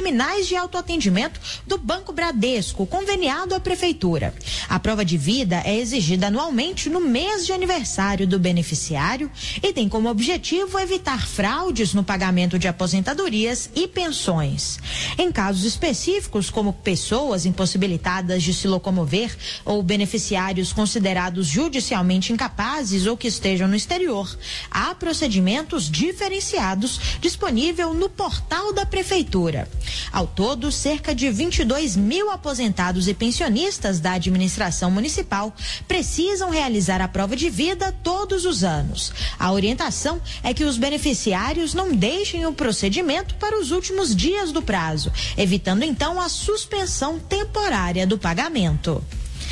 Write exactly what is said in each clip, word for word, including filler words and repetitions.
terminais de autoatendimento do Banco Bradesco, conveniado à Prefeitura. A prova de vida é exigida anualmente no mês de aniversário do beneficiário e tem como objetivo evitar fraudes no pagamento de aposentadorias e pensões. Em casos específicos, como pessoas impossibilitadas de se locomover ou beneficiários considerados judicialmente incapazes ou que estejam no exterior, há procedimentos diferenciados disponível no portal da Prefeitura. Ao todo, cerca de vinte e dois mil aposentados e pensionistas da administração municipal precisam realizar a prova de vida todos os anos. A orientação é que os beneficiários não deixem o procedimento para os últimos dias do prazo, evitando então a suspensão temporária do pagamento.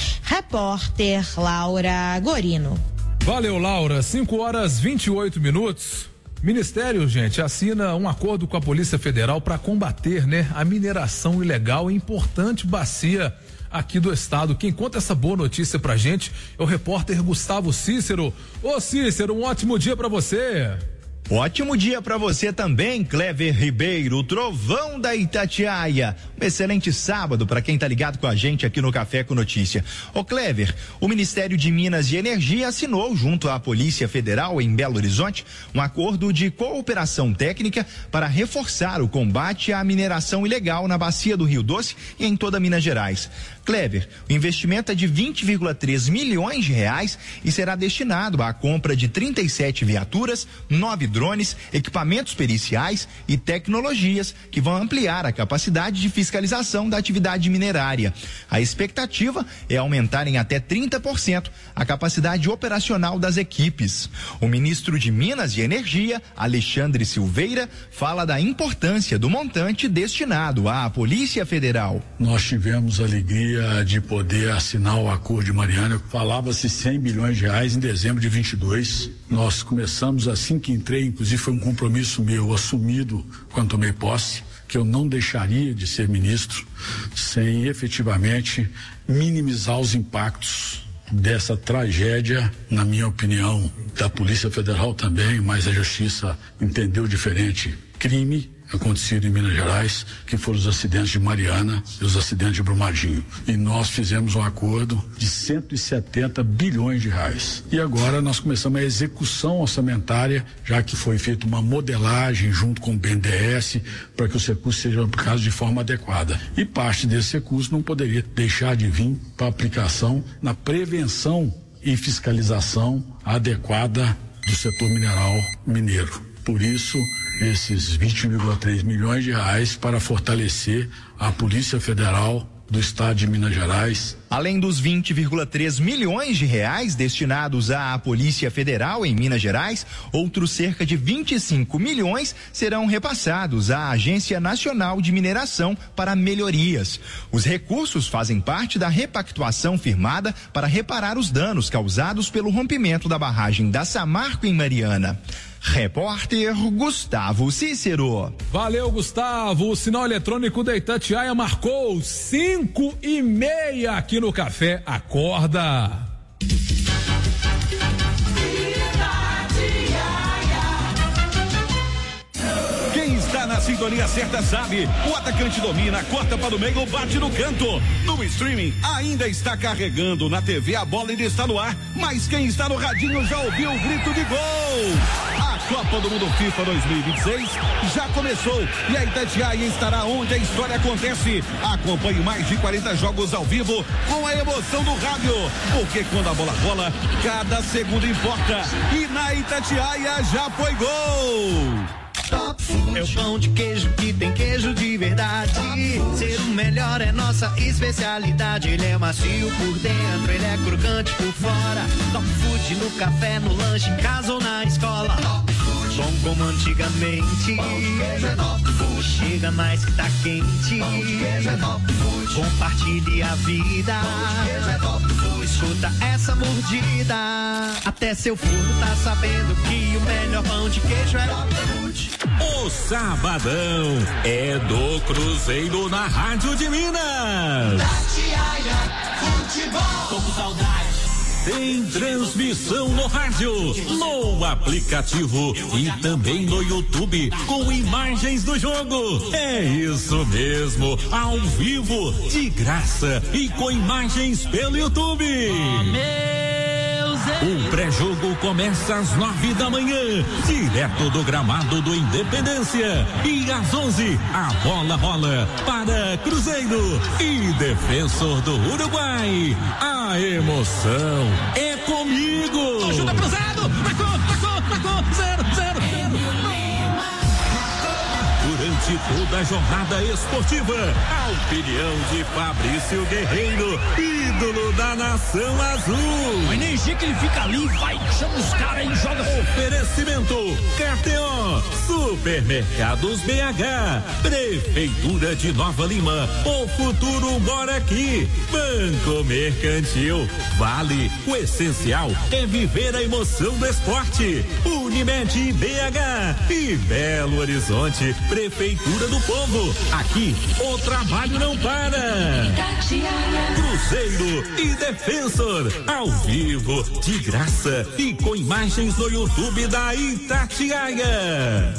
Repórter Laura Gorino. Valeu, Laura. cinco horas e vinte e oito minutos. Ministério, gente, assina um acordo com a Polícia Federal para combater, né, a mineração ilegal em importante bacia aqui do estado. Quem conta essa boa notícia pra gente é o repórter Gustavo Cícero. Ô Cícero, um ótimo dia pra você. Ótimo dia para você também, Clever Ribeiro, trovão da Itatiaia. Um excelente sábado para quem tá ligado com a gente aqui no Café com Notícia. Ô Clever, o Ministério de Minas e Energia assinou junto à Polícia Federal em Belo Horizonte um acordo de cooperação técnica para reforçar o combate à mineração ilegal na bacia do Rio Doce e em toda Minas Gerais. Clever, o investimento é de vinte vírgula três milhões de reais e será destinado à compra de trinta e sete viaturas, nove drones, equipamentos periciais e tecnologias que vão ampliar a capacidade de fiscalização da atividade minerária. A expectativa é aumentar em até trinta por cento a capacidade operacional das equipes. O ministro de Minas e Energia, Alexandre Silveira, fala da importância do montante destinado à Polícia Federal. Nós tivemos a alegria de poder assinar o acordo de Mariana. Falava-se cem milhões de reais em dezembro de vinte e dois. Nós começamos assim que entrei, inclusive foi um compromisso meu assumido quando tomei posse, que eu não deixaria de ser ministro sem efetivamente minimizar os impactos dessa tragédia, na minha opinião, da Polícia Federal também, mas a Justiça entendeu diferente. Crime acontecido em Minas Gerais, que foram os acidentes de Mariana e os acidentes de Brumadinho. E nós fizemos um acordo de cento e setenta bilhões de reais. E agora nós começamos a execução orçamentária, já que foi feita uma modelagem junto com o B N D E S para que os recursos sejam aplicados de forma adequada. E parte desse recurso não poderia deixar de vir para aplicação na prevenção e fiscalização adequada do setor mineral mineiro. Por isso, esses vinte vírgula três milhões de reais para fortalecer a Polícia Federal do Estado de Minas Gerais. Além dos vinte vírgula três milhões de reais destinados à Polícia Federal em Minas Gerais, outros cerca de vinte e cinco milhões serão repassados à Agência Nacional de Mineração para melhorias. Os recursos fazem parte da repactuação firmada para reparar os danos causados pelo rompimento da barragem da Samarco em Mariana. Repórter Gustavo Cícero. Valeu, Gustavo. O sinal eletrônico da Itatiaia marcou cinco e meia aqui no Café Acorda. Quem está na sintonia certa sabe, o atacante domina, corta para o meio, bate no canto. No streaming ainda está carregando, na T V a bola ainda está no ar, mas quem está no radinho já ouviu o grito de gol. A Copa do Mundo FIFA dois mil e vinte e seis já começou e a Itatiaia estará onde a história acontece. Acompanhe mais de quarenta jogos ao vivo com a emoção do rádio, porque quando a bola rola, cada segundo importa. E na Itatiaia já foi gol. Top Food é o pão de queijo que tem queijo de verdade. Ser o melhor é nossa especialidade. Ele é macio por dentro, ele é crocante por fora. Top Food no café, no lanche, em casa ou na escola. Top Food, bom como antigamente. Pão de queijo é Top Food. Chega mais que tá quente. Pão de queijo é Top Food. Compartilhe a vida. Pão de queijo é Top Food. Escuta essa mordida. Até seu forno tá sabendo que o melhor pão de queijo é Top Food. O Sabadão é do Cruzeiro na Rádio de Minas. Itatiaia Futebol. Tô com saudade. Tem transmissão no rádio, no aplicativo e também no YouTube com imagens do jogo. É isso mesmo, ao vivo, de graça e com imagens pelo YouTube. O pré-jogo começa às nove da manhã, direto do gramado do Independência. E às onze, a bola rola para Cruzeiro e Defensor do Uruguai. A emoção é comigo. Chuta cruzado, marcou, marcou, marcou, zero, zero, zero. Durante toda a jornada esportiva, a opinião de Fabrício Guerreiro, ídolo da nação azul. A energia que ele fica ali, vai, chama os caras e joga. Oferecimento K T O, Supermercados B H, Prefeitura de Nova Lima, o futuro mora aqui. Banco Mercantil, Vale, o essencial é viver a emoção do esporte. Unimed B H e Belo Horizonte, Prefeitura do Povo. Aqui o trabalho não para. Cruzeiro e Defensor, ao vivo, de graça e com imagens no YouTube da Itatiaia.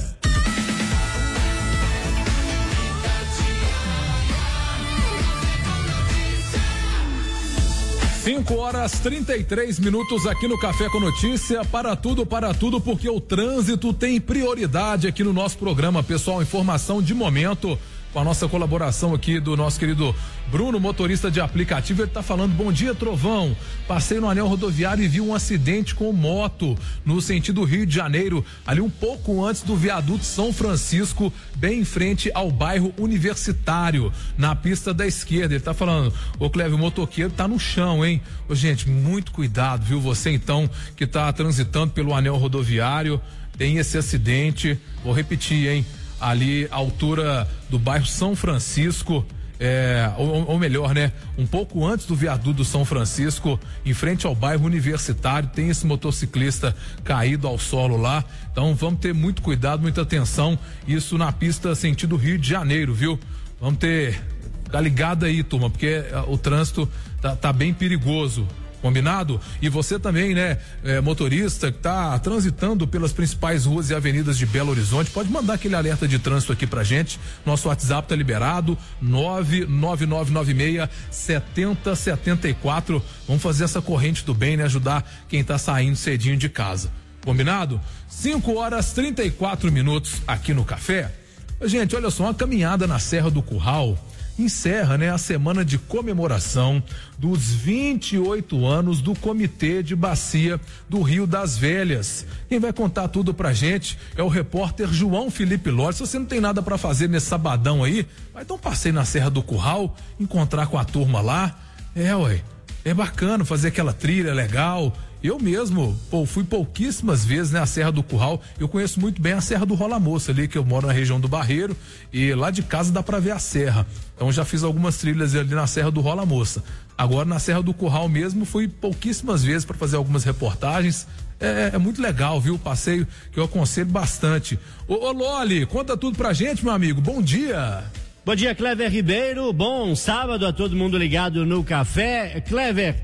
cinco horas trinta e três minutos aqui no Café com Notícia. Para tudo, para tudo, porque o trânsito tem prioridade aqui no nosso programa. Pessoal, informação de momento com a nossa colaboração aqui do nosso querido Bruno, motorista de aplicativo. Ele tá falando: bom dia, Trovão, passei no anel rodoviário e vi um acidente com moto no sentido Rio de Janeiro, ali um pouco antes do viaduto São Francisco, bem em frente ao bairro Universitário, na pista da esquerda. Ele tá falando: ô Clévio, o motoqueiro tá no chão, hein? Ô, gente, muito cuidado, viu? Você então que tá transitando pelo anel rodoviário, tem esse acidente, vou repetir, hein? Ali à altura do bairro São Francisco, é, ou, ou melhor, né? Um pouco antes do viaduto do São Francisco, em frente ao bairro Universitário, tem esse motociclista caído ao solo lá. Então vamos ter muito cuidado, muita atenção, isso na pista sentido Rio de Janeiro, viu? Vamos ter, tá ligado aí, turma, porque o trânsito tá, tá bem perigoso. Combinado? E você também, né, é, motorista que tá transitando pelas principais ruas e avenidas de Belo Horizonte, pode mandar aquele alerta de trânsito aqui pra gente. Nosso WhatsApp tá liberado, nove nove nove nove seis sete zero sete quatro. Vamos fazer essa corrente do bem, né? Ajudar quem tá saindo cedinho de casa. Combinado? cinco horas trinta e quatro minutos aqui no Café. Gente, olha só, uma caminhada na Serra do Curral encerra, né, a semana de comemoração dos vinte e oito anos do Comitê de Bacia do Rio das Velhas. Quem vai contar tudo pra gente é o repórter João Felipe Lores. Se você não tem nada pra fazer nesse sabadão aí, vai dar um passeio na Serra do Curral, encontrar com a turma lá. É, ué, é bacana fazer aquela trilha legal. Eu mesmo, pô, fui pouquíssimas vezes, né, a Serra do Curral. Eu conheço muito bem a Serra do Rola Moça ali, que eu moro na região do Barreiro, e lá de casa dá pra ver a serra. Então já fiz algumas trilhas ali na Serra do Rola Moça. Agora na Serra do Curral mesmo fui pouquíssimas vezes para fazer algumas reportagens. É, é muito legal, viu? O passeio que eu aconselho bastante. Ô, ô Loli, conta tudo pra gente, meu amigo. Bom dia. Bom dia, Clever Ribeiro. Bom sábado a todo mundo ligado no Café. Clever,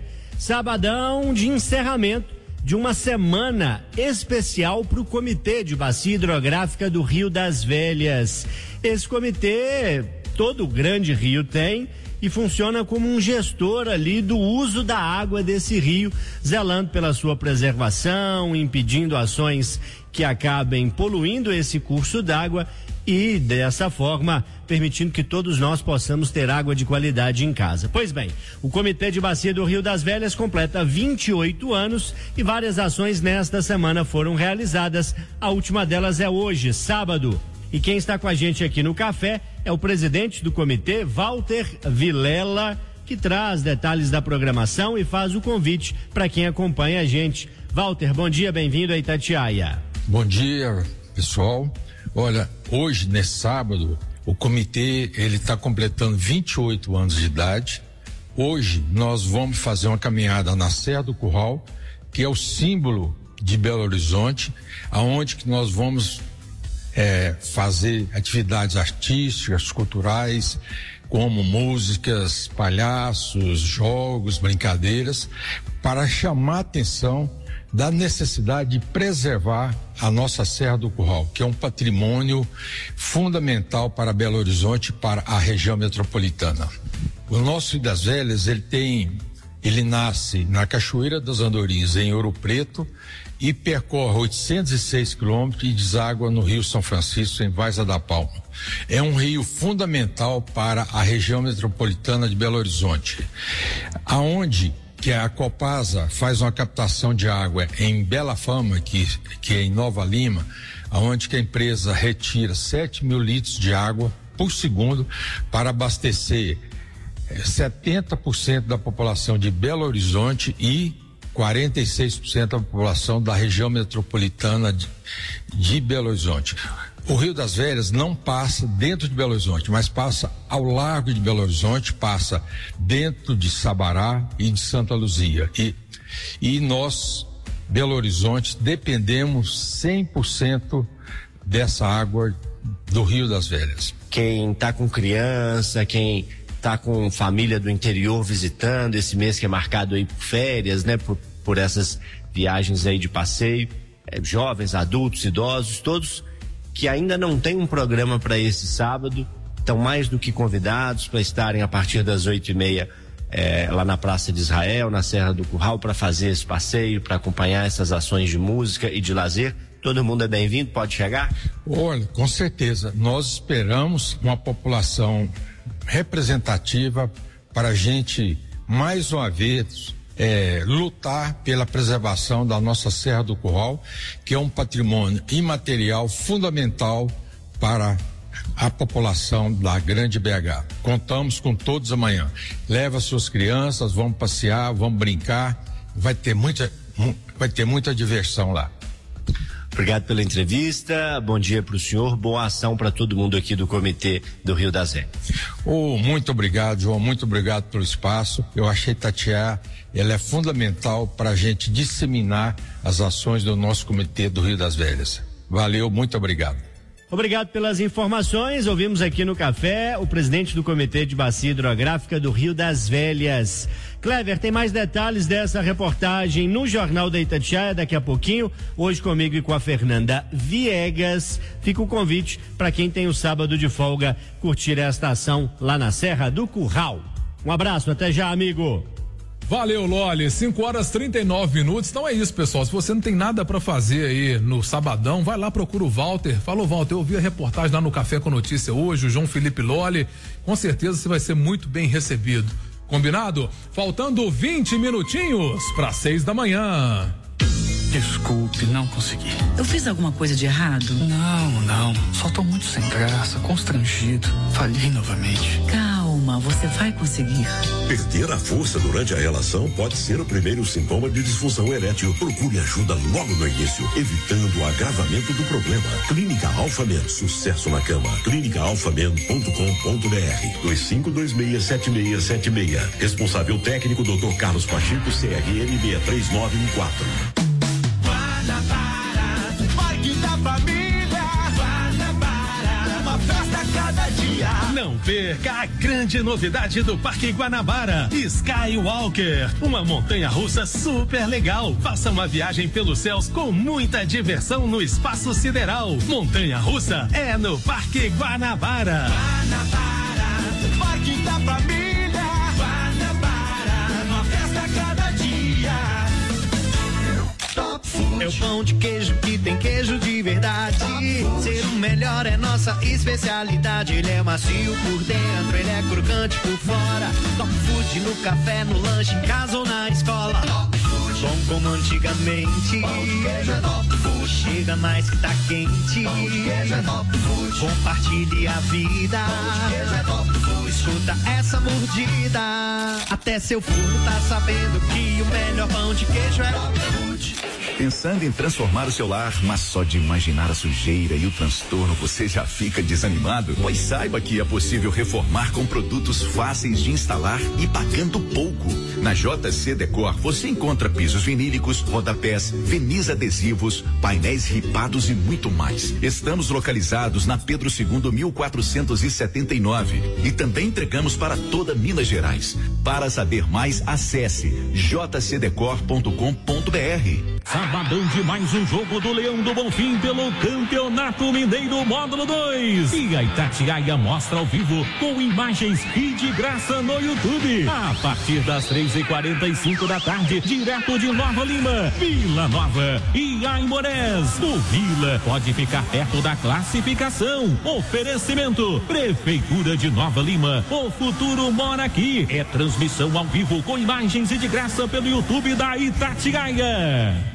sabadão de encerramento de uma semana especial para o Comitê de Bacia Hidrográfica do Rio das Velhas. Esse comitê, todo grande rio tem, e funciona como um gestor ali do uso da água desse rio, zelando pela sua preservação, impedindo ações que acabem poluindo esse curso d'água e, dessa forma, permitindo que todos nós possamos ter água de qualidade em casa. Pois bem, o Comitê de Bacia do Rio das Velhas completa vinte e oito anos e várias ações nesta semana foram realizadas. A última delas é hoje, sábado. E quem está com a gente aqui no Café é o presidente do comitê, Walter Vilela, que traz detalhes da programação e faz o convite para quem acompanha a gente. Walter, bom dia, bem-vindo a Itatiaia. Bom dia, pessoal. Olha, hoje, nesse sábado, o comitê ele está completando vinte e oito anos de idade. Hoje nós vamos fazer uma caminhada na Serra do Curral, que é o símbolo de Belo Horizonte, aonde que nós vamos é, fazer atividades artísticas, culturais, como músicas, palhaços, jogos, brincadeiras, para chamar a atenção da necessidade de preservar a nossa Serra do Curral, que é um patrimônio fundamental para Belo Horizonte e para a região metropolitana. O nosso Rio das Velhas, ele tem, ele nasce na Cachoeira das Andorinhas, em Ouro Preto, e percorre oitocentos e seis quilômetros e deságua no Rio São Francisco, em Várzea da Palma. É um rio fundamental para a região metropolitana de Belo Horizonte, aonde que a Copasa faz uma captação de água em Bela Fama, que, que é em Nova Lima, aonde que a empresa retira sete mil litros de água por segundo para abastecer eh, setenta por cento da população de Belo Horizonte e quarenta e seis por cento da população da região metropolitana de, de Belo Horizonte. O Rio das Velhas não passa dentro de Belo Horizonte, mas passa ao largo de Belo Horizonte, passa dentro de Sabará e de Santa Luzia. E, e nós, Belo Horizonte, dependemos cem por cento dessa água do Rio das Velhas. Quem está com criança, quem está com família do interior visitando, esse mês que é marcado aí por férias, né, por, por essas viagens aí de passeio, é, jovens, adultos, idosos, todos que ainda não tem um programa para esse sábado, estão mais do que convidados para estarem a partir das oito e meia é, lá na Praça de Israel, na Serra do Curral, para fazer esse passeio, para acompanhar essas ações de música e de lazer. Todo mundo é bem-vindo, pode chegar? Olha, com certeza, nós esperamos uma população representativa para a gente, mais uma vez, É, lutar pela preservação da nossa Serra do Curral, que é um patrimônio imaterial fundamental para a população da Grande B H. Contamos com todos amanhã. Leva suas crianças, vamos passear, vamos brincar, vai ter muita, vai ter muita diversão lá. Obrigado pela entrevista, bom dia para o senhor, boa ação para todo mundo aqui do Comitê do Rio das Velhas. Oh, muito obrigado, João, muito obrigado pelo espaço. Eu achei Itatiaia, ela é fundamental para a gente disseminar as ações do nosso Comitê do Rio das Velhas. Valeu, muito obrigado. Obrigado pelas informações. Ouvimos aqui no Café o presidente do Comitê de Bacia Hidrográfica do Rio das Velhas. Clever, tem mais detalhes dessa reportagem no Jornal da Itatiaia daqui a pouquinho. Hoje comigo e com a Fernanda Viegas. Fica o convite para quem tem o sábado de folga curtir esta ação lá na Serra do Curral. Um abraço, até já, amigo. Valeu, Loli, cinco horas e trinta e nove minutos. Então é isso, pessoal. Se você não tem nada pra fazer aí no sabadão, vai lá, procura o Walter. Falou, Walter, eu ouvi a reportagem lá no Café com Notícia hoje, o João Felipe Loli. Com certeza você vai ser muito bem recebido. Combinado? Faltando vinte minutinhos para seis da manhã. Desculpe, não consegui. Eu fiz alguma coisa de errado? Não, não. Só tô muito sem graça, constrangido. Falhei novamente. Calma, você vai conseguir. Perder a força durante a relação pode ser o primeiro sintoma de disfunção erétil. Procure ajuda logo no início, evitando o agravamento do problema. Clínica Alphamen, sucesso na cama. clínica alphamen ponto com ponto br dois cinco dois seis sete seis sete seis. Responsável técnico doutor Carlos Pacheco, C R M seis três nove um quatro. Guanabara, Parque da Família. Guanabara, uma festa a cada dia. Não perca a grande novidade do Parque Guanabara, Skywalker, uma montanha-russa super legal. Faça uma viagem pelos céus com muita diversão no espaço sideral. Montanha-russa é no Parque Guanabara. Guanabara, Parque da Família. Guanabara, uma festa a cada dia. É o pão de queijo que tem queijo de verdade. Ser o melhor é nossa especialidade. Ele é macio por dentro, ele é crocante por fora. Top Food no café, no lanche, em casa ou na escola. Bom como antigamente. Pão de queijo é Top Food. Chega mais que tá quente. Pão de queijo é Top Food. Compartilhe a vida. Pão de queijo é Top Food. Escuta essa mordida. Até seu furo tá sabendo que o melhor pão de queijo é Top Food. Pensando em transformar o seu lar, mas só de imaginar a sujeira e o transtorno você já fica desanimado? Pois saiba que é possível reformar com produtos fáceis de instalar e pagando pouco. Na J C Decor você encontra pisos vinílicos, rodapés, verniz adesivos, painéis ripados e muito mais. Estamos localizados na Pedro segundo mil quatrocentos e setenta e nove e também entregamos para toda Minas Gerais. Para saber mais, acesse j c decor ponto com ponto b r. Sabadão de mais um jogo do Leão do Bonfim pelo Campeonato Mineiro Módulo dois. E a Itatiaia mostra ao vivo com imagens e de graça no YouTube. A partir das três e quarenta e cinco da tarde, direto de Nova Lima, Vila Nova e Aimorés. O Vila pode ficar perto da classificação. Oferecimento: Prefeitura de Nova Lima. O futuro mora aqui. É transmissão ao vivo com imagens e de graça pelo YouTube da Itatiaia.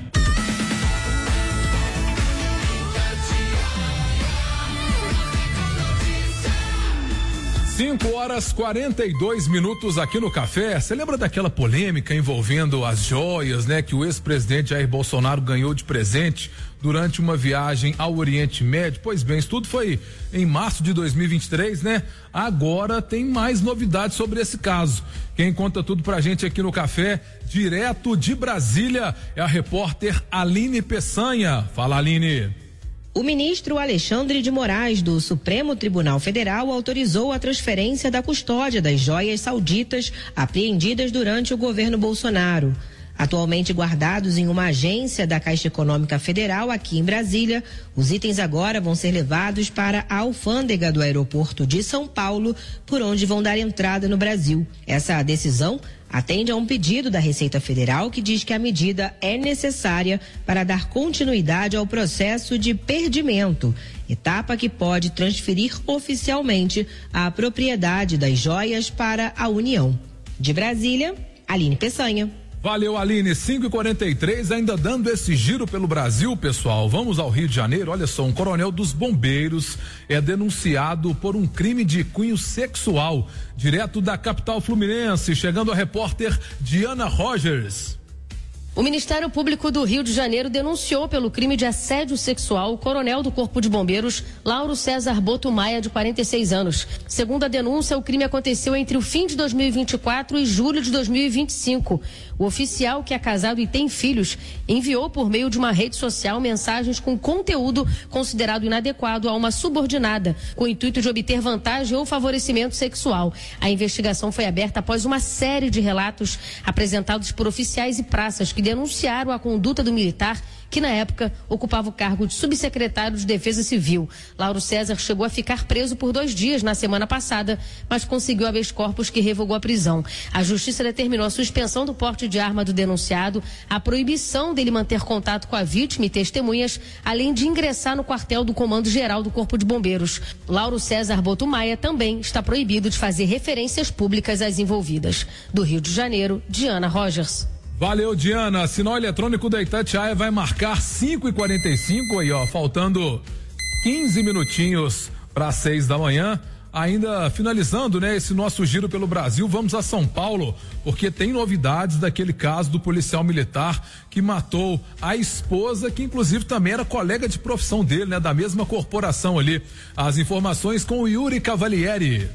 cinco horas quarenta e dois minutos aqui no Café. Você lembra daquela polêmica envolvendo as joias, né? Que o ex-presidente Jair Bolsonaro ganhou de presente durante uma viagem ao Oriente Médio? Pois bem, isso tudo foi em março de dois mil e vinte e três, né? Agora tem mais novidades sobre esse caso. Quem conta tudo pra gente aqui no Café, direto de Brasília, é a repórter Aline Peçanha. Fala, Aline. O ministro Alexandre de Moraes, do Supremo Tribunal Federal, autorizou a transferência da custódia das joias sauditas apreendidas durante o governo Bolsonaro. Atualmente guardados em uma agência da Caixa Econômica Federal aqui em Brasília, os itens agora vão ser levados para a alfândega do aeroporto de São Paulo, por onde vão dar entrada no Brasil. Essa decisão atende a um pedido da Receita Federal que diz que a medida é necessária para dar continuidade ao processo de perdimento, etapa que pode transferir oficialmente a propriedade das joias para a União. De Brasília, Aline Peçanha. Valeu, Aline. cinco e quarenta e três, ainda dando esse giro pelo Brasil, pessoal. Vamos ao Rio de Janeiro. Olha só, um coronel dos bombeiros é denunciado por um crime de cunho sexual, direto da capital fluminense. Chegando a repórter Diana Rogers. O Ministério Público do Rio de Janeiro denunciou pelo crime de assédio sexual o coronel do Corpo de Bombeiros, Lauro César Boto Maia, de quarenta e seis anos. Segundo a denúncia, o crime aconteceu entre o fim de dois mil e vinte e quatro e julho de dois mil e vinte e cinco. O oficial, que é casado e tem filhos, enviou por meio de uma rede social mensagens com conteúdo considerado inadequado a uma subordinada, com o intuito de obter vantagem ou favorecimento sexual. A investigação foi aberta após uma série de relatos apresentados por oficiais e praças que denunciaram a conduta do militar, que na época ocupava o cargo de subsecretário de Defesa Civil. Lauro César chegou a ficar preso por dois dias na semana passada, mas conseguiu habeas corpus que revogou a prisão. A justiça determinou a suspensão do porte de arma do denunciado, a proibição dele manter contato com a vítima e testemunhas, além de ingressar no quartel do Comando Geral do Corpo de Bombeiros. Lauro César Boto Maia também está proibido de fazer referências públicas às envolvidas. Do Rio de Janeiro, Diana Rogers. Valeu, Diana. Sinal eletrônico da Itatiaia vai marcar cinco e quarenta e cinco aí, ó, faltando quinze minutinhos para seis da manhã. Ainda finalizando, né, esse nosso giro pelo Brasil, vamos a São Paulo, porque tem novidades daquele caso do policial militar que matou a esposa, que inclusive também era colega de profissão dele, né, da mesma corporação ali. As informações com o Yuri Cavalieri.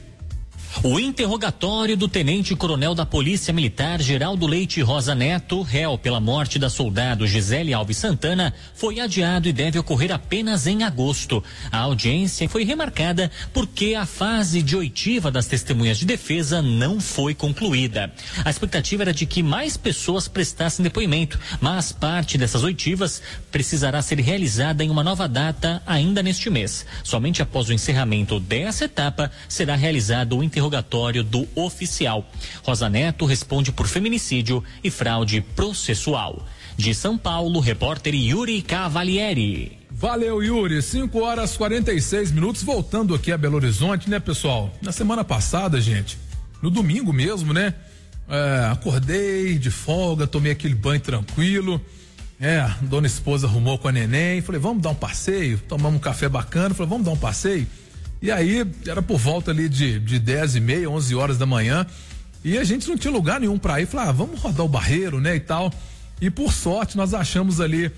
O interrogatório do tenente-coronel da Polícia Militar Geraldo Leite Rosa Neto, réu pela morte da soldado Gisele Alves Santana, foi adiado e deve ocorrer apenas em agosto. A audiência foi remarcada porque a fase de oitiva das testemunhas de defesa não foi concluída. A expectativa era de que mais pessoas prestassem depoimento, mas parte dessas oitivas precisará ser realizada em uma nova data ainda neste mês. Somente após o encerramento dessa etapa será realizado o interrogatório interrogatório do oficial. Rosa Neto responde por feminicídio e fraude processual. De São Paulo, repórter Yuri Cavalieri. Valeu, Yuri. cinco horas e quarenta e seis minutos, voltando aqui a Belo Horizonte, né, pessoal? Na semana passada, gente, no domingo mesmo, né? É, acordei de folga, tomei aquele banho tranquilo. É, dona esposa arrumou com a neném. Falei, vamos dar um passeio? Tomamos um café bacana. Falei, vamos dar um passeio? E aí, era por volta ali de, de dez e meia, onze horas da manhã, e a gente não tinha lugar nenhum pra ir. Falei, ah, vamos rodar o Barreiro, né, e tal. E por sorte nós achamos ali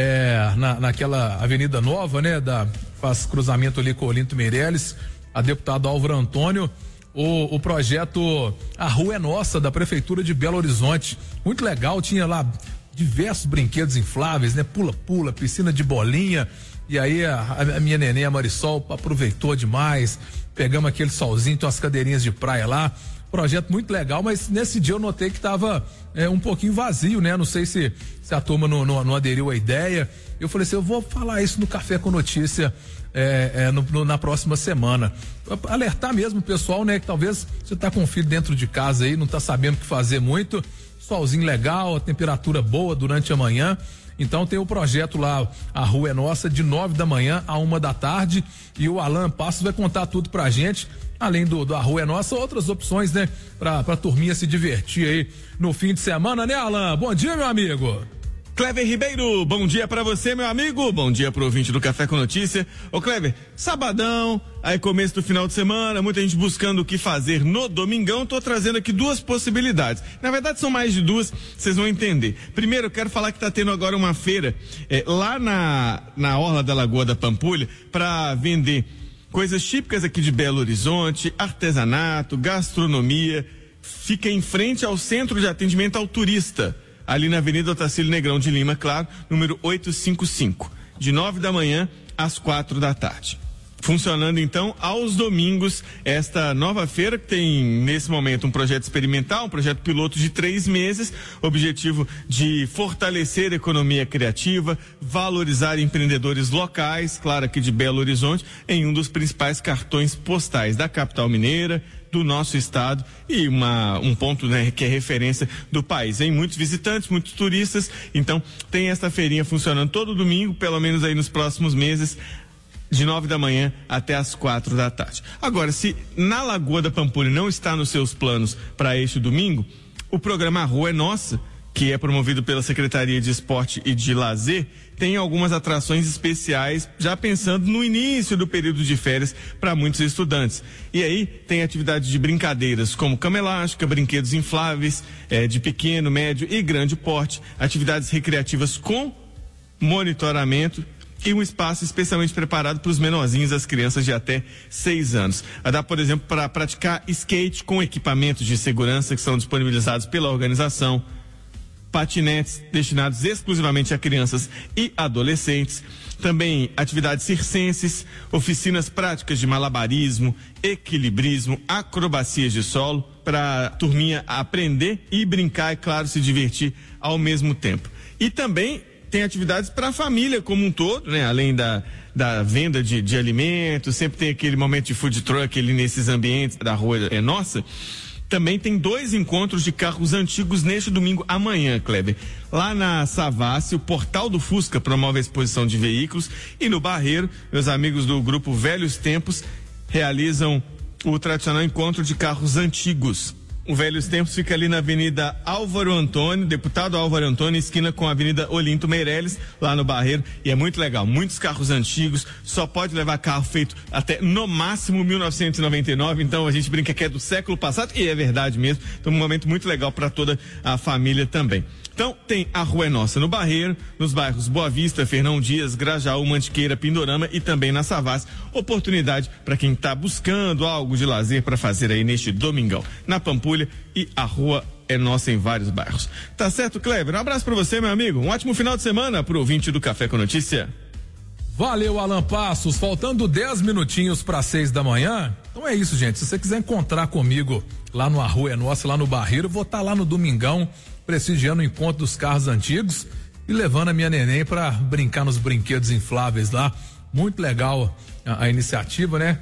é, na, naquela avenida nova, né, da, faz cruzamento ali com o Olinto Meirelles, a deputada Álvaro Antônio, o, o projeto A Rua é Nossa, da Prefeitura de Belo Horizonte. Muito legal, tinha lá diversos brinquedos infláveis, né? Pula-pula, piscina de bolinha. E aí a, a minha neném, a Marisol, aproveitou demais. Pegamos aquele solzinho, tem umas cadeirinhas de praia lá. Projeto muito legal, mas nesse dia eu notei que tava é, um pouquinho vazio, né? Não sei se, se a turma não, não, não aderiu à ideia. Eu falei assim, eu vou falar isso no Café com Notícia é, é, no, no, na próxima semana. Alertar mesmo o pessoal, né? Que talvez você tá com o filho dentro de casa aí, não tá sabendo o que fazer muito. Solzinho legal, a temperatura boa durante a manhã. Então tem o projeto lá, A Rua é Nossa, de nove da manhã a uma da tarde. E o Alan Passos vai contar tudo pra gente. Além do, do A Rua é Nossa, outras opções, né? Pra, pra turminha se divertir aí no fim de semana, né, Alan? Bom dia, meu amigo. Clever Ribeiro, bom dia pra você, meu amigo. Bom dia pro ouvinte do Café com Notícia. Ô, Clever, sabadão, aí começo do final de semana, muita gente buscando o que fazer no domingão. Tô trazendo aqui duas possibilidades. Na verdade, são mais de duas, vocês vão entender. Primeiro, eu quero falar que tá tendo agora uma feira é, lá na, na Orla da Lagoa da Pampulha pra vender coisas típicas aqui de Belo Horizonte, artesanato, gastronomia. Fica em frente ao Centro de Atendimento ao Turista, ali na Avenida Otacílio Negrão de Lima, claro, número oitocentos e cinquenta e cinco, de nove da manhã às quatro da tarde. Funcionando então aos domingos esta nova feira, que tem nesse momento um projeto experimental, um projeto piloto de três meses, objetivo de fortalecer a economia criativa, valorizar empreendedores locais, claro, aqui de Belo Horizonte, em um dos principais cartões postais da capital mineira, do nosso estado e uma, um ponto, né, que é referência do país. Tem muitos visitantes, muitos turistas, então tem esta feirinha funcionando todo domingo, pelo menos aí nos próximos meses, de nove da manhã até as quatro da tarde. Agora, se na Lagoa da Pampulha não está nos seus planos para este domingo, o programa A Rua é Nossa, que é promovido pela Secretaria de Esporte e de Lazer, tem algumas atrações especiais, já pensando no início do período de férias para muitos estudantes. E aí tem atividades de brincadeiras como cama elástica, brinquedos infláveis, eh, de pequeno, médio e grande porte, atividades recreativas com monitoramento e um espaço especialmente preparado para os menorzinhos, as crianças de até seis anos. Dá, por exemplo, para praticar skate com equipamentos de segurança que são disponibilizados pela organização, patinetes destinados exclusivamente a crianças e adolescentes, também atividades circenses, oficinas práticas de malabarismo, equilibrismo, acrobacias de solo, para a turminha aprender e brincar e, claro, se divertir ao mesmo tempo. E também tem atividades para a família como um todo, né? Além da, da venda de, de alimentos, sempre tem aquele momento de food truck ali nesses ambientes da Rua é Nossa. Também tem dois encontros de carros antigos neste domingo amanhã, Kleber. Lá na Savassi, o Portal do Fusca promove a exposição de veículos, e no Barreiro, meus amigos do grupo Velhos Tempos realizam o tradicional encontro de carros antigos. O Velhos Tempos fica ali na Avenida Álvaro Antônio, deputado Álvaro Antônio, esquina com a Avenida Olinto Meirelles, lá no Barreiro, e é muito legal, muitos carros antigos, só pode levar carro feito até no máximo mil novecentos e noventa e nove, então a gente brinca que é do século passado, e é verdade mesmo, então um momento muito legal para toda a família também. Então, tem a Rua é Nossa no Barreiro, nos bairros Boa Vista, Fernão Dias, Grajaú, Mantiqueira, Pindorama e também na Savassi. Oportunidade para quem está buscando algo de lazer para fazer aí neste domingão. Na Pampulha, e a Rua é Nossa em vários bairros. Tá certo, Kleber? Um abraço para você, meu amigo. Um ótimo final de semana pro ouvinte do Café com Notícia. Valeu, Alan Passos. Faltando dez minutinhos para seis da manhã. Então é isso, gente. Se você quiser encontrar comigo lá no A Rua é Nossa, lá no Barreiro, eu vou estar tá lá no domingão, prestigiando o encontro dos carros antigos e levando a minha neném para brincar nos brinquedos infláveis lá. Muito legal a, a iniciativa, né?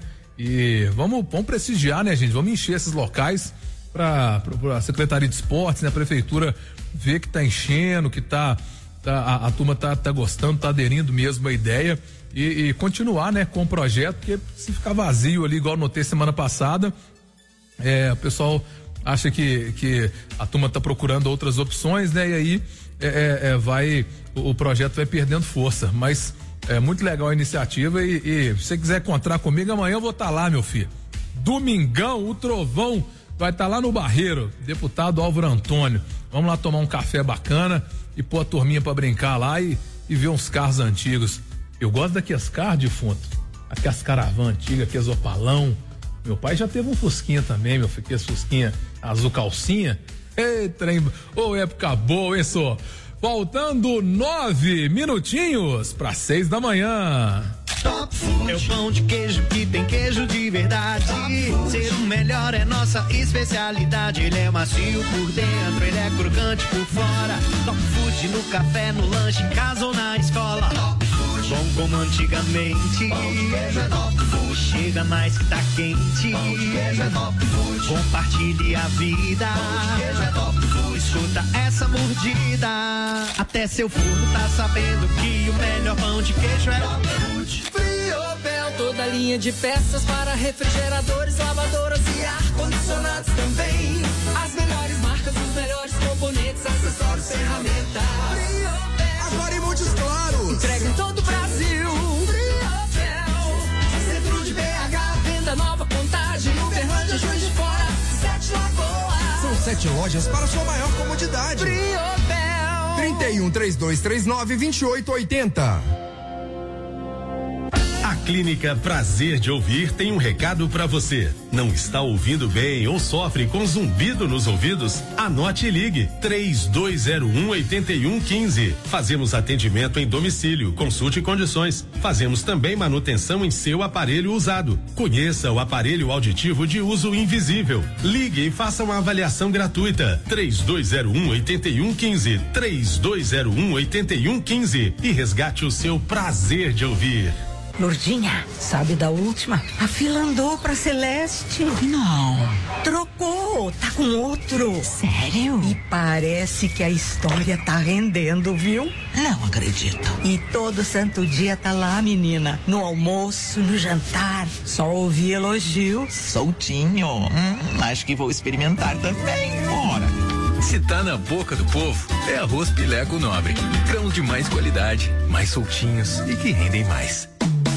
E vamos, vamos prestigiar, né, gente? Vamos encher esses locais para a Secretaria de Esportes, né? A Prefeitura ver que tá enchendo, que tá, tá a, a turma tá, tá gostando, tá aderindo mesmo à ideia e, e continuar, né, com o projeto, porque se ficar vazio ali, igual notei semana passada, é, o pessoal acha que, que a turma está procurando outras opções, né? E aí é, é, vai o, o projeto vai perdendo força, mas é muito legal a iniciativa e, e se você quiser encontrar comigo amanhã eu vou estar tá lá, meu filho. Domingão, o trovão vai estar tá lá no Barreiro, deputado Álvaro Antônio. Vamos lá tomar um café bacana e pôr a turminha pra brincar lá e, e ver uns carros antigos. Eu gosto daqueles carros, defunto, aquelas caravanas antigas, aqueles opalão. Meu pai já teve um Fusquinha também, meu filho, aquele Fusquinha azul calcinha. Ei, trem, ô, época boa, hein, só? Faltando nove minutinhos para seis da manhã. Top Food é o pão de queijo que tem queijo de verdade. Ser o melhor é nossa especialidade. Ele é macio por dentro, ele é crocante por fora. Top Food no café, no lanche, em casa ou na escola. Top Food, bom como antigamente. Pão de queijo é Top Food. Chega mais que tá quente. Pão de queijo é Top Food. Compartilhe a vida. Pão de queijo é Top Food. Escuta essa mordida. Até seu forno tá sabendo que o melhor pão de queijo é Top Food. Friobel, toda linha de peças para refrigeradores, lavadoras e ar-condicionados também. As melhores marcas, os melhores componentes, acessórios, ferramentas. Friobel, agora em Montes Claros. Entrega em todo o Brasil. Friobel, centro de B H, venda nova, Contagem, Uberlândia, Juiz de Fora, Sete Lagoas. São sete lojas para sua maior comodidade. Friobel. trinta e um, trinta e dois, trinta e nove, vinte e oito, oitenta. A Clínica Prazer de Ouvir tem um recado para você. Não está ouvindo bem ou sofre com zumbido nos ouvidos? Anote e ligue três dois zero um, oito um um cinco. Fazemos atendimento em domicílio, consulte condições. Fazemos também manutenção em seu aparelho usado. Conheça o aparelho auditivo de uso invisível. Ligue e faça uma avaliação gratuita. três dois zero um, oito um um cinco. três dois zero um, oito um um cinco e resgate o seu prazer de ouvir. Lourdinha, sabe da última? A fila andou pra Celeste. Não. Trocou, tá com outro. Sério? E parece que a história tá rendendo, viu? Não acredito. E todo santo dia tá lá, menina. No almoço, no jantar. Só ouvi elogios. Soltinho. Hum, acho que vou experimentar também. Bora. Se tá na boca do povo, é arroz Pileco Nobre. Grãos de mais qualidade, mais soltinhos e que rendem mais.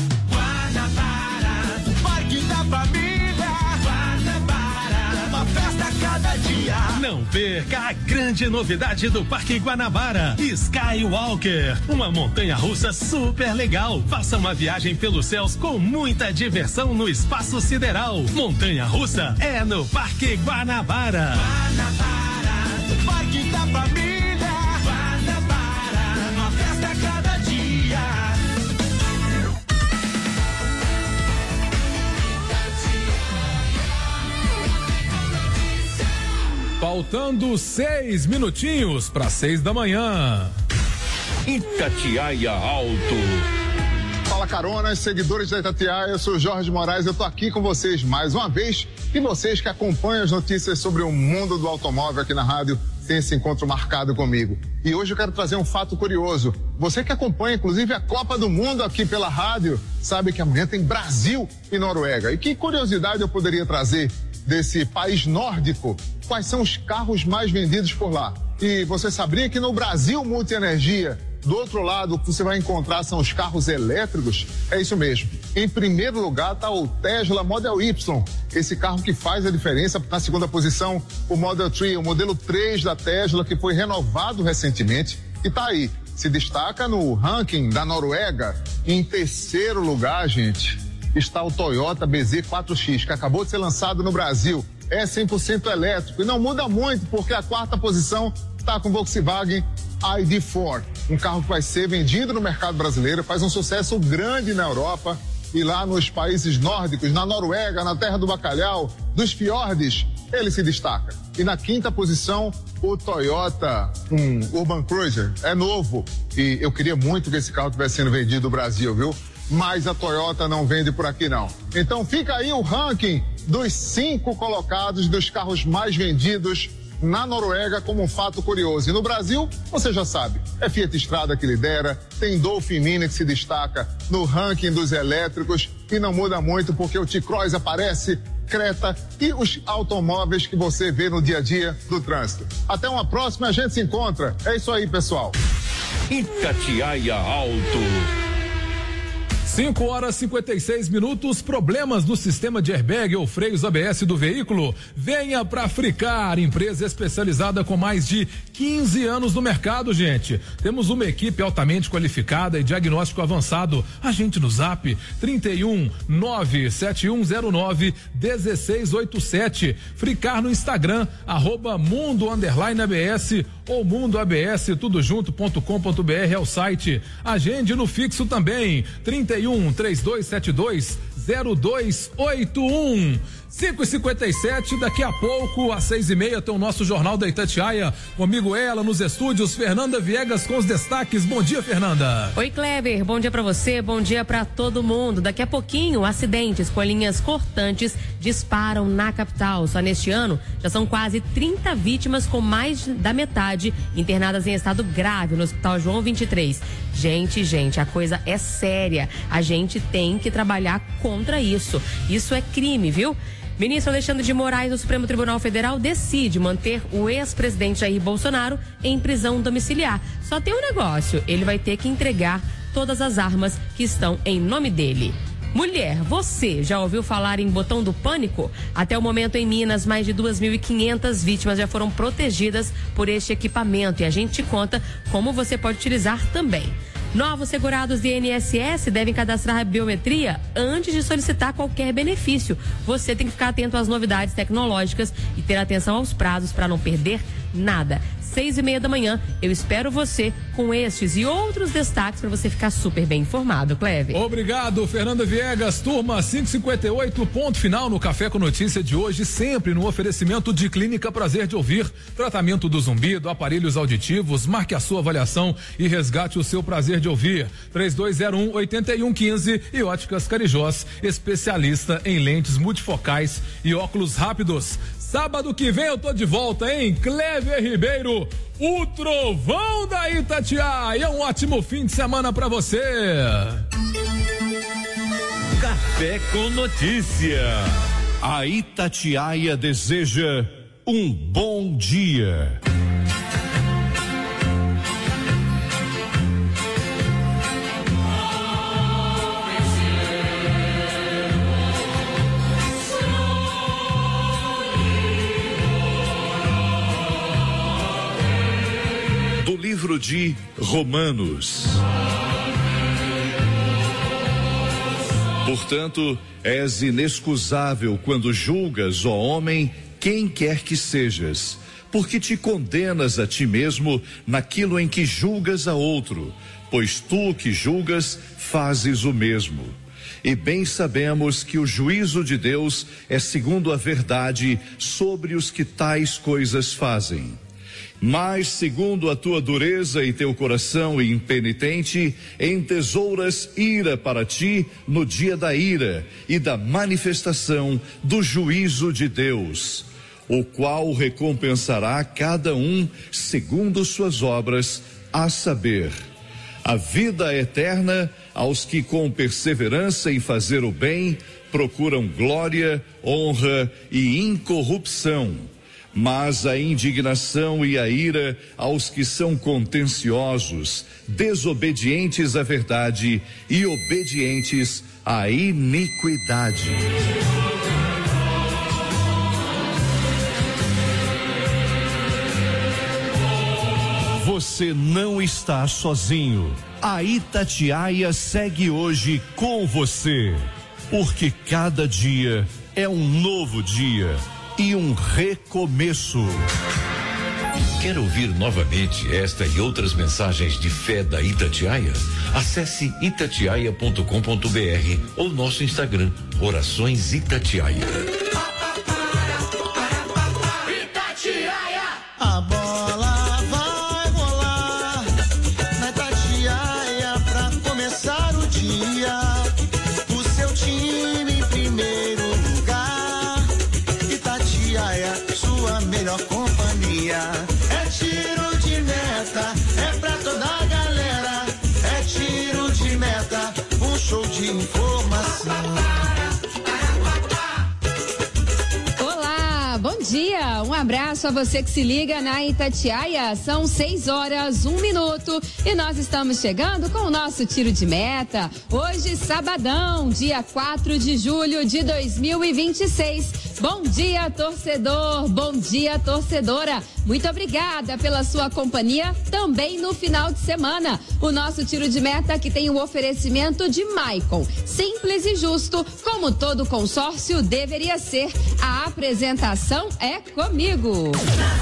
Parque da Família. Guanabara, uma festa a cada dia. Não perca a grande novidade do Parque Guanabara, Skywalker, uma montanha-russa super legal. Faça uma viagem pelos céus com muita diversão no espaço sideral. Montanha-russa é no Parque Guanabara. Guanabara, Parque da Família. Guanabara, uma festa a cada dia. Faltando seis minutinhos para seis da manhã. Itatiaia Alto. Fala caronas, seguidores da Itatiaia, eu sou Jorge Moraes, eu tô aqui com vocês mais uma vez e vocês que acompanham as notícias sobre o mundo do automóvel aqui na rádio têm esse encontro marcado comigo. E hoje eu quero trazer um fato curioso. Você que acompanha inclusive a Copa do Mundo aqui pela rádio, sabe que amanhã tem Brasil e Noruega. E que curiosidade eu poderia trazer desse país nórdico? Quais são os carros mais vendidos por lá? E você sabia que no Brasil Multienergia, do outro lado, o que você vai encontrar são os carros elétricos? É isso mesmo. Em primeiro lugar está o Tesla Model Y, esse carro que faz a diferença. Na segunda posição, o Model três, o modelo três da Tesla, que foi renovado recentemente. E está aí, se destaca no ranking da Noruega. Em terceiro lugar, gente, está o Toyota B Z quatro X, que acabou de ser lançado no Brasil. É cem por cento elétrico e não muda muito, porque a quarta posição está com o Volkswagen I D quatro, um carro que vai ser vendido no mercado brasileiro, faz um sucesso grande na Europa e lá nos países nórdicos, na Noruega, na terra do bacalhau, dos fiordes, ele se destaca. E na quinta posição, o Toyota um Urban Cruiser, é novo e eu queria muito que esse carro estivesse sendo vendido no Brasil, viu? Mas a Toyota não vende por aqui não. Então fica aí o ranking dos cinco colocados dos carros mais vendidos na Noruega como um fato curioso. E no Brasil, você já sabe, é Fiat Strada que lidera, tem Dolphin Mini que se destaca no ranking dos elétricos e não muda muito porque o T-Cross aparece, Creta e os automóveis que você vê no dia a dia do trânsito. Até uma próxima, a gente se encontra. É isso aí, pessoal. Itatiaia Alto. cinco horas e cinquenta e seis minutos. Problemas no sistema de airbag ou freios A B S do veículo? Venha pra Fricar, empresa especializada com mais de quinze anos no mercado, gente. Temos uma equipe altamente qualificada e diagnóstico avançado. Agende no Zap trinta e um, nove sete um zero nove, um seis oito sete. Fricar no Instagram, arroba mundo underline A B S ou mundo A B S tudo junto ponto com ponto br é o site. Agende no fixo também, trinta e um, três dois sete dois, zero dois oito um. cinco e cinquenta e sete, daqui a pouco, às seis e meia, tem o nosso Jornal da Itatiaia. Comigo ela, nos estúdios, Fernanda Viegas com os destaques. Bom dia, Fernanda. Oi, Kleber. Bom dia pra você, bom dia pra todo mundo. Daqui a pouquinho, acidentes com linhas cortantes disparam na capital. Só neste ano, já são quase trinta vítimas, com mais da metade internadas em estado grave no Hospital João vinte e três. Gente, gente, a coisa é séria. A gente tem que trabalhar contra isso. Isso é crime, viu? Ministro Alexandre de Moraes do Supremo Tribunal Federal decide manter o ex-presidente Jair Bolsonaro em prisão domiciliar. Só tem um negócio, ele vai ter que entregar todas as armas que estão em nome dele. Mulher, você já ouviu falar em botão do pânico? Até o momento em Minas, mais de duas mil e quinhentas vítimas já foram protegidas por este equipamento e a gente te conta como você pode utilizar também. Novos segurados de I N S S devem cadastrar a biometria antes de solicitar qualquer benefício. Você tem que ficar atento às novidades tecnológicas e ter atenção aos prazos para não perder nada. Seis e meia da manhã, eu espero você com estes e outros destaques para você ficar super bem informado, Cleve. Obrigado, Fernanda Viegas. Turma, cinco e cinquenta e oito, ponto final no Café com Notícia de hoje, sempre no oferecimento de Clínica Prazer de Ouvir, tratamento do zumbido, aparelhos auditivos, marque a sua avaliação e resgate o seu prazer de ouvir. três dois zero um, oito um um cinco e Óticas Carijós, especialista em lentes multifocais e óculos rápidos. Sábado que vem eu tô de volta, hein? Clever Ribeiro, o trovão da Itatiaia. Um ótimo fim de semana pra você. Café com Notícia. A Itatiaia deseja um bom dia. Livro de Romanos. Portanto, és inexcusável quando julgas, ó homem, quem quer que sejas, porque te condenas a ti mesmo naquilo em que julgas a outro, pois tu que julgas fazes o mesmo. E bem sabemos que o juízo de Deus é segundo a verdade sobre os que tais coisas fazem. Mas, segundo a tua dureza e teu coração impenitente, entesouras ira para ti no dia da ira e da manifestação do juízo de Deus, o qual recompensará cada um segundo suas obras, a saber, a vida eterna aos que com perseverança em fazer o bem procuram glória, honra e incorrupção, mas a indignação e a ira aos que são contenciosos, desobedientes à verdade e obedientes à iniquidade. Você não está sozinho. A Itatiaia segue hoje com você, porque cada dia é um novo dia e um recomeço. Quer ouvir novamente esta e outras mensagens de fé da Itatiaia? Acesse itatiaia ponto com ponto br ou nosso Instagram, Orações Itatiaia. Itatiaia! A bola vai rolar na Itatiaia pra começar o dia. O seu time em primeiro lugar. Itatiaia, sua melhor companhia. É tiro de meta, é pra toda a galera. É tiro de meta, um show de informação. Olá, bom dia, um abraço a você que se liga na Itatiaia, são seis horas, um minuto e nós estamos chegando com o nosso tiro de meta, hoje sabadão, dia quatro de julho de dois mil e vinte e seis. Bom dia, torcedor, bom dia, torcedora, muito obrigada pela sua companhia também no final de semana. O nosso tiro de meta que tem o oferecimento de Maicon, simples e justo, como todo consórcio deveria ser. A apresentação é comigo.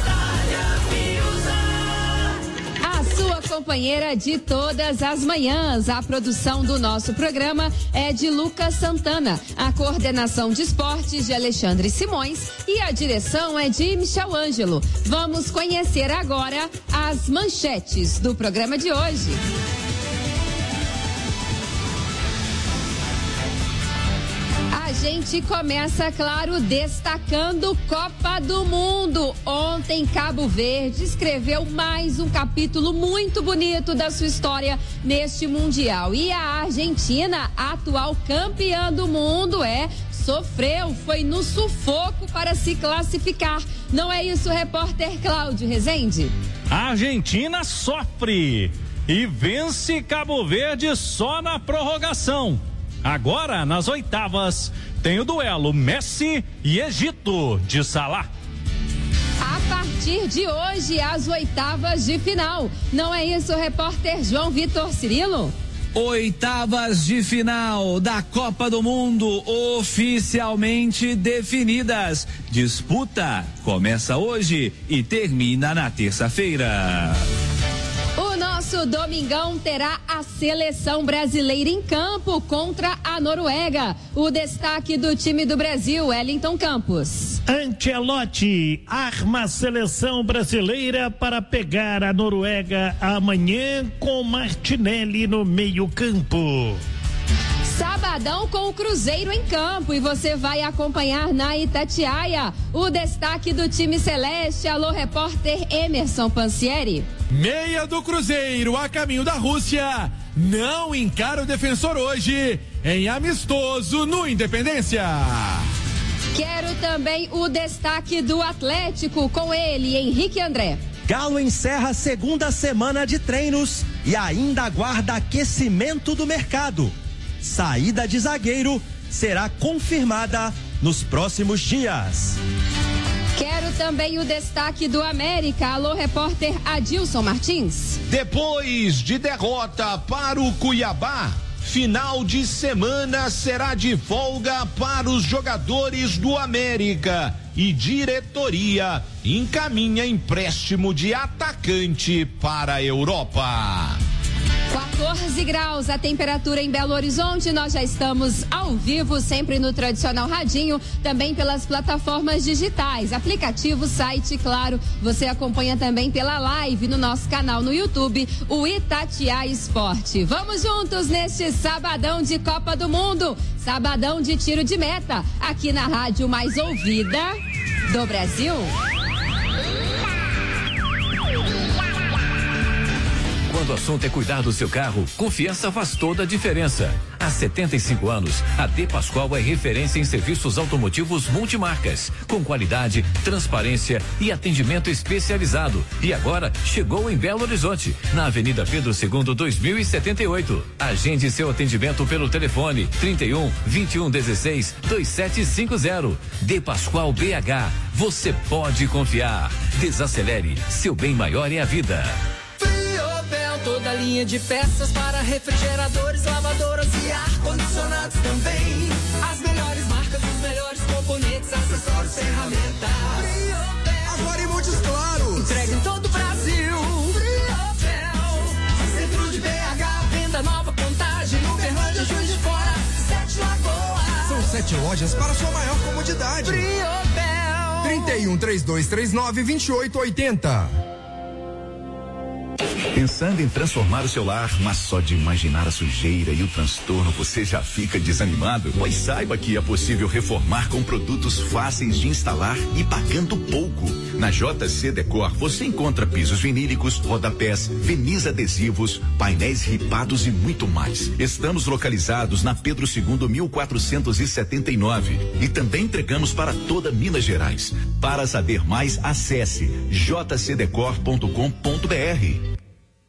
A sua companheira de todas as manhãs. A produção do nosso programa é de Lucas Santana. A coordenação de esportes de Alexandre Simões e a direção é de Michel Ângelo. Vamos conhecer agora as manchetes do programa de hoje. A gente começa, claro, destacando Copa do Mundo. Ontem, Cabo Verde escreveu mais um capítulo muito bonito da sua história neste Mundial. E a Argentina, atual campeã do mundo, é... sofreu, foi no sufoco para se classificar. Não é isso, repórter Cláudio Rezende? A Argentina sofre e vence Cabo Verde só na prorrogação. Agora, nas oitavas, tem o duelo Messi e Egito de Salah. A partir de hoje, as oitavas de final. Não é isso, repórter João Vitor Cirilo? Oitavas de final da Copa do Mundo oficialmente definidas. Disputa começa hoje e termina na terça-feira. O nosso domingão terá a seleção brasileira em campo contra a Noruega. O destaque do time do Brasil, Wellington Campos. Ancelotti arma a seleção brasileira para pegar a Noruega amanhã com Martinelli no meio-campo. Sabadão com o Cruzeiro em campo e você vai acompanhar na Itatiaia o destaque do time celeste. Alô, repórter Emerson Pansieri. Meia do Cruzeiro a caminho da Rússia não encara o Defensor hoje em amistoso no Independência. Quero também o destaque do Atlético com ele, Henrique André. Galo encerra a segunda semana de treinos e ainda aguarda aquecimento do mercado. Saída de zagueiro será confirmada nos próximos dias. Quero também o destaque do América. Alô, repórter Adilson Martins. Depois de derrota para o Cuiabá, final de semana será de folga para os jogadores do América e diretoria encaminha empréstimo de atacante para a Europa. quatorze graus a temperatura em Belo Horizonte. Nós já estamos ao vivo, sempre no tradicional radinho, também pelas plataformas digitais, aplicativo, site, claro. Você acompanha também pela live no nosso canal no YouTube, o Itatiaia Esporte. Vamos juntos neste sabadão de Copa do Mundo, sabadão de tiro de meta, aqui na rádio mais ouvida do Brasil. Quando o assunto é cuidar do seu carro, confiança faz toda a diferença. Há setenta e cinco anos, a De Pascoal é referência em serviços automotivos multimarcas, com qualidade, transparência e atendimento especializado. E agora chegou em Belo Horizonte, na Avenida Pedro segundo, dois mil e setenta e oito. Agende seu atendimento pelo telefone trinta e um, vinte e um, dezesseis, vinte e sete cinquenta. De Pascoal B H, você pode confiar. Desacelere, seu bem maior é a vida. Toda linha de peças para refrigeradores, lavadoras e ar-condicionados também. As melhores marcas, os melhores componentes, acessórios, ferramentas. Agora em Montes Claros. Entrega em todo o Brasil. Friopel. Centro de B H, venda nova, Contagem, Uberlândia, Juiz de Fora, Sete Lagoas. São sete lojas para sua maior comodidade. Friopel. trinta e um, trinta e dois trinta e nove, vinte e oito oitenta. Pensando em transformar o seu lar, mas só de imaginar a sujeira e o transtorno você já fica desanimado? Pois saiba que é possível reformar com produtos fáceis de instalar e pagando pouco. Na J C Decor você encontra pisos vinílicos, rodapés, verniz adesivos, painéis ripados e muito mais. Estamos localizados na Pedro segundo, mil quatrocentos e setenta e nove e também entregamos para toda Minas Gerais. Para saber mais, acesse j c decor ponto com ponto b r.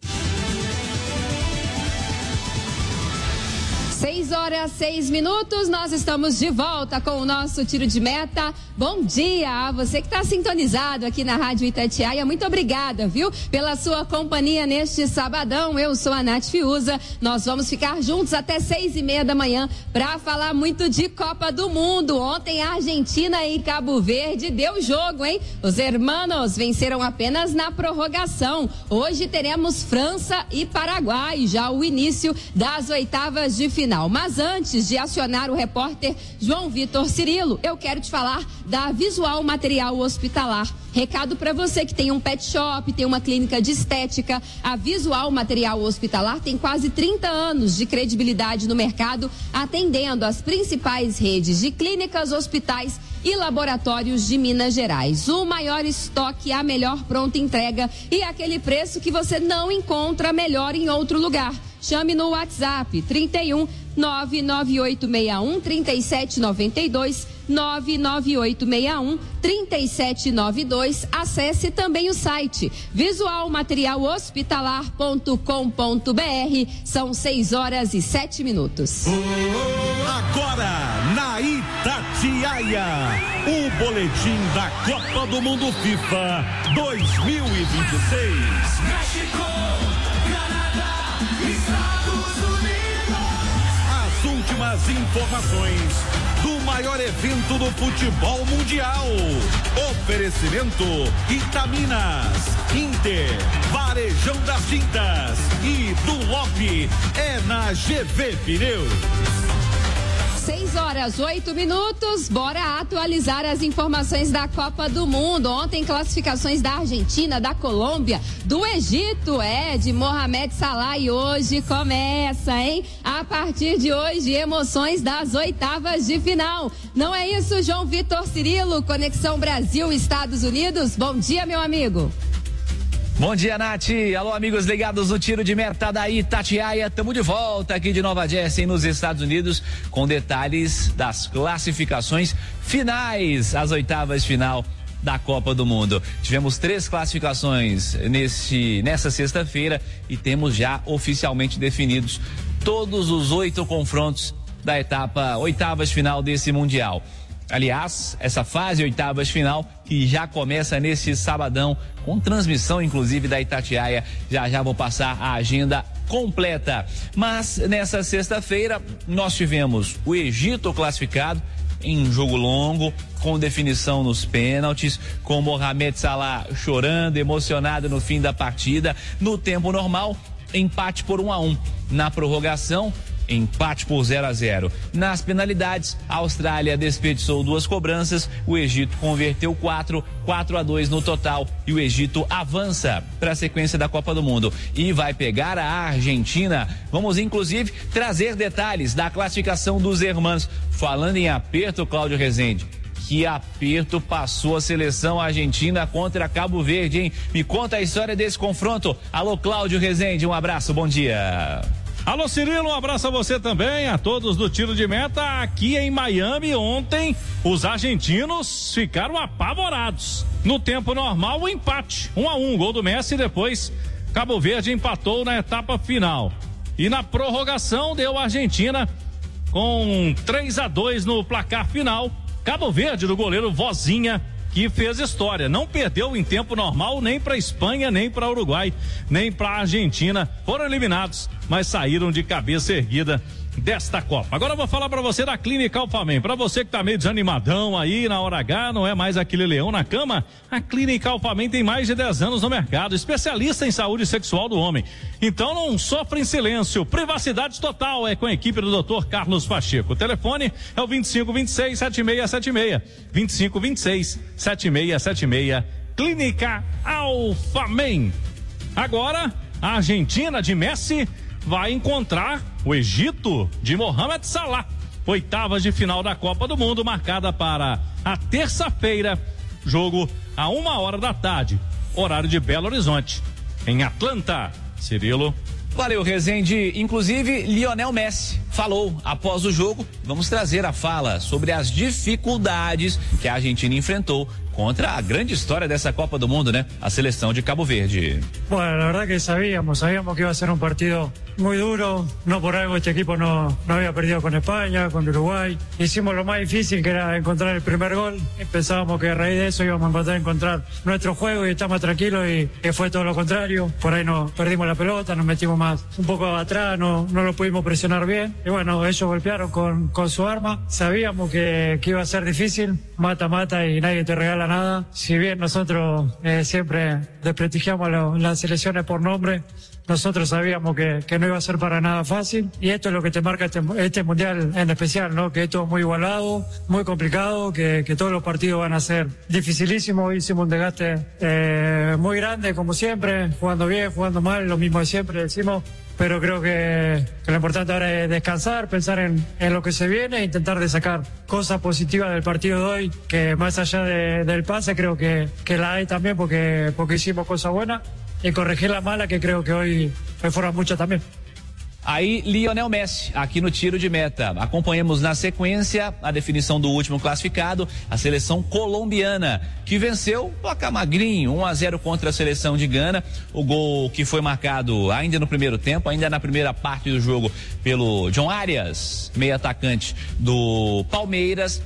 Seis horas, seis minutos, nós estamos de volta com o nosso tiro de meta. Bom dia a você que está sintonizado aqui na Rádio Itatiaia. Muito obrigada, viu, pela sua companhia neste sabadão. Eu sou a Nath Fiuza. Nós vamos ficar juntos até seis e meia da manhã para falar muito de Copa do Mundo. Ontem a Argentina e Cabo Verde deu jogo, hein? Os hermanos venceram apenas na prorrogação. Hoje teremos França e Paraguai, já o início das oitavas de final. Mas antes de acionar o repórter João Vitor Cirilo, eu quero te falar da Visual Material Hospitalar. Recado para você que tem um pet shop, tem uma clínica de estética. A Visual Material Hospitalar tem quase trinta anos de credibilidade no mercado, atendendo as principais redes de clínicas, hospitais e laboratórios de Minas Gerais. O maior estoque, a melhor pronta entrega e aquele preço que você não encontra melhor em outro lugar. Chame no WhatsApp trinta e um, nove nove oito seis um, três sete nove dois, nove nove oito seis um, três sete nove dois. Acesse também o site visual material hospitalar ponto com ponto b r. São seis horas e sete minutos. Agora, na Itatiaia, o boletim da Copa do Mundo FIFA dois mil e vinte e seis. México, Canadá, Estados Unidos. As últimas informações do maior evento do futebol mundial. Oferecimento Itaminas, Inter, Varejão das Tintas e Dunlop. É na G V Pneus. seis horas, oito minutos, bora atualizar as informações da Copa do Mundo. Ontem, classificações da Argentina, da Colômbia, do Egito, é, de Mohamed Salah, e hoje começa, hein? A partir de hoje, emoções das oitavas de final. Não é isso, João Vitor Cirilo, Conexão Brasil, Estados Unidos? Bom dia, meu amigo. Bom dia, Nath. Alô, amigos ligados no Tiro de Meta da Itatiaia. Estamos de volta aqui de Nova Jersey, nos Estados Unidos, com detalhes das classificações finais, as oitavas de final da Copa do Mundo. Tivemos três classificações nesse, nessa sexta-feira e temos já oficialmente definidos todos os oito confrontos da etapa oitavas de final desse Mundial. Aliás, essa fase oitavas de final que já começa nesse sabadão, com transmissão inclusive da Itatiaia. Já já vou passar a agenda completa. Mas nessa sexta-feira nós tivemos o Egito classificado em jogo longo, com definição nos pênaltis, com Mohamed Salah chorando, emocionado no fim da partida. No tempo normal, empate por um a um. Na prorrogação, empate por zero a zero. Nas penalidades, a Austrália desperdiçou duas cobranças, o Egito converteu quatro, quatro a dois no total, e o Egito avança para a sequência da Copa do Mundo e vai pegar a Argentina. Vamos inclusive trazer detalhes da classificação dos hermanos. Falando em aperto, Cláudio Rezende, que aperto passou a seleção argentina contra Cabo Verde, hein? Me conta a história desse confronto. Alô, Cláudio Rezende, um abraço, bom dia. Alô, Cirilo, um abraço a você também, a todos do Tiro de Meta. Aqui em Miami, ontem, os argentinos ficaram apavorados. No tempo normal, o empate, um a um, gol do Messi, e depois Cabo Verde empatou na etapa final. E na prorrogação, deu a Argentina com três a dois no placar final. Cabo Verde, do goleiro Vozinha, que fez história, não perdeu em tempo normal nem para Espanha, nem para Uruguai, nem para Argentina. Foram eliminados, mas saíram de cabeça erguida desta Copa. Agora eu vou falar para você da Clínica Alphamem. Para você que tá meio desanimadão aí na hora H, não é mais aquele leão na cama, a Clínica Alphamem tem mais de dez anos no mercado, especialista em saúde sexual do homem. Então não sofra em silêncio, privacidade total é com a equipe do doutor Carlos Pacheco. O telefone é o vinte e cinco, vinte e seis, setenta e seis setenta e seis, vinte e cinco, vinte e seis, setenta e seis setenta e seis, Clínica Alphamem. Agora, a Argentina de Messi vai encontrar o Egito de Mohamed Salah. Oitavas de final da Copa do Mundo, marcada para a terça-feira. Jogo a uma hora da tarde, horário de Belo Horizonte. Em Atlanta, Cirilo. Valeu, Rezende. Inclusive, Lionel Messi falou após o jogo. Vamos trazer a fala sobre as dificuldades que a Argentina enfrentou contra a grande história dessa Copa do Mundo, né? A seleção de Cabo Verde. Bueno, la verdad que sabíamos, sabíamos que iba a ser un partido muy duro. No por algo este equipo no, no había perdido con España, con Uruguay. Hicimos lo más difícil, que era encontrar el primer gol. Pensábamos que a raíz de eso íbamos a encontrar, encontrar nuestro juego y estar más tranquilos, y que fue todo lo contrario. Por ahí nos perdimos la pelota, nos metimos más un poco atrás, no, no lo pudimos presionar bien. Y bueno, ellos golpearon con, con su arma. Sabíamos que, que iba a ser difícil, mata-mata, y nadie te regala nada. Si bien nosotros eh, siempre desprestigiamos lo, las selecciones por nombre, nosotros sabíamos que, que no iba a ser para nada fácil, y esto es lo que te marca este, este mundial en especial, ¿no? Que esto es muy igualado, muy complicado, que, que todos los partidos van a ser dificilísimos. Hicimos un desgaste eh, muy grande, como siempre, jugando bien, jugando mal, lo mismo de siempre decimos. Pero creo que, que lo importante ahora es descansar, pensar en, en lo que se viene e intentar de sacar cosas positivas del partido de hoy, que más allá de, del pase creo que, que la hay también, porque, porque hicimos cosas buenas, y corregir la mala, que creo que hoy, hoy fueron muchas también. Aí, Lionel Messi, aqui no tiro de meta. Acompanhamos na sequência a definição do último classificado, a seleção colombiana, que venceu placar magrinho, um a zero contra a seleção de Gana. O gol que foi marcado ainda no primeiro tempo, ainda na primeira parte do jogo, pelo John Arias, meio atacante do Palmeiras.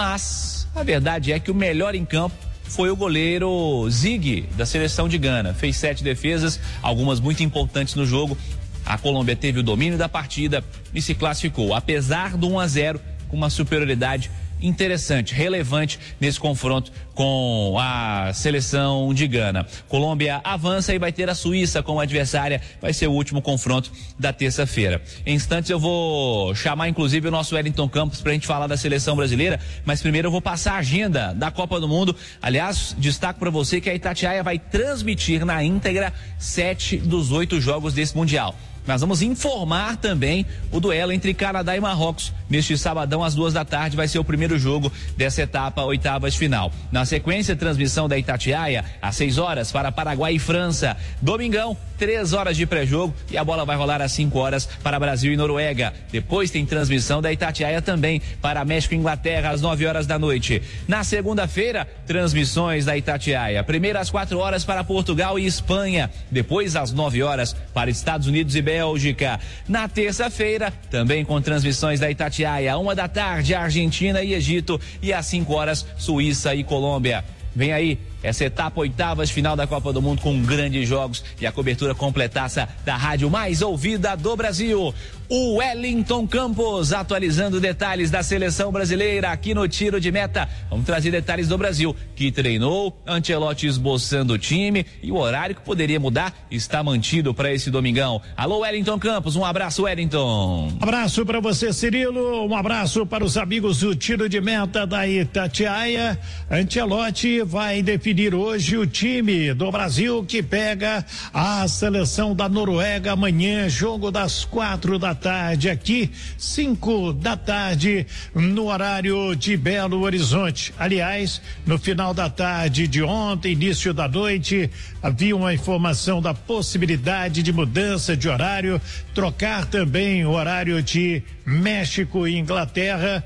Mas a verdade é que o melhor em campo foi o goleiro Zig, da seleção de Gana. Fez sete defesas, algumas muito importantes no jogo. A Colômbia teve o domínio da partida e se classificou, apesar do um a zero, com uma superioridade interessante, relevante nesse confronto com a seleção de Gana. Colômbia avança e vai ter a Suíça como adversária, vai ser o último confronto da terça-feira. Em instantes eu vou chamar inclusive o nosso Wellington Campos pra gente falar da seleção brasileira, mas primeiro eu vou passar a agenda da Copa do Mundo. Aliás, destaco para você que a Itatiaia vai transmitir na íntegra sete dos oito jogos desse Mundial. Nós vamos informar também o duelo entre Canadá e Marrocos. Neste sabadão, às duas da tarde, vai ser o primeiro jogo dessa etapa, oitavas de final. Na sequência, transmissão da Itatiaia, às seis horas, para Paraguai e França. Domingão, três horas de pré-jogo, e a bola vai rolar às cinco horas para Brasil e Noruega. Depois tem transmissão da Itatiaia também para México e Inglaterra, às nove horas da noite. Na segunda-feira, transmissões da Itatiaia. Primeiro às quatro horas para Portugal e Espanha. Depois às nove horas para Estados Unidos e Bélgica. Na terça-feira, também com transmissões da Itatiaia, uma da tarde, Argentina e Egito, e às cinco horas, Suíça e Colômbia. Vem aí essa etapa oitavas final da Copa do Mundo com grandes jogos e a cobertura completaça da rádio mais ouvida do Brasil. O Wellington Campos atualizando detalhes da seleção brasileira aqui no Tiro de Meta. Vamos trazer detalhes do Brasil, que treinou, Ancelotti esboçando o time, e o horário que poderia mudar está mantido para esse domingão. Alô, Wellington Campos, um abraço, Wellington. Um abraço para você, Cirilo, um abraço para os amigos do Tiro de Meta da Itatiaia. Ancelotti vai definir hoje o time do Brasil, que pega a seleção da Noruega amanhã, jogo das quatro da tarde aqui, cinco da tarde no horário de Belo Horizonte. Aliás, no final da tarde de ontem, início da noite, havia uma informação da possibilidade de mudança de horário, trocar também o horário de México e Inglaterra,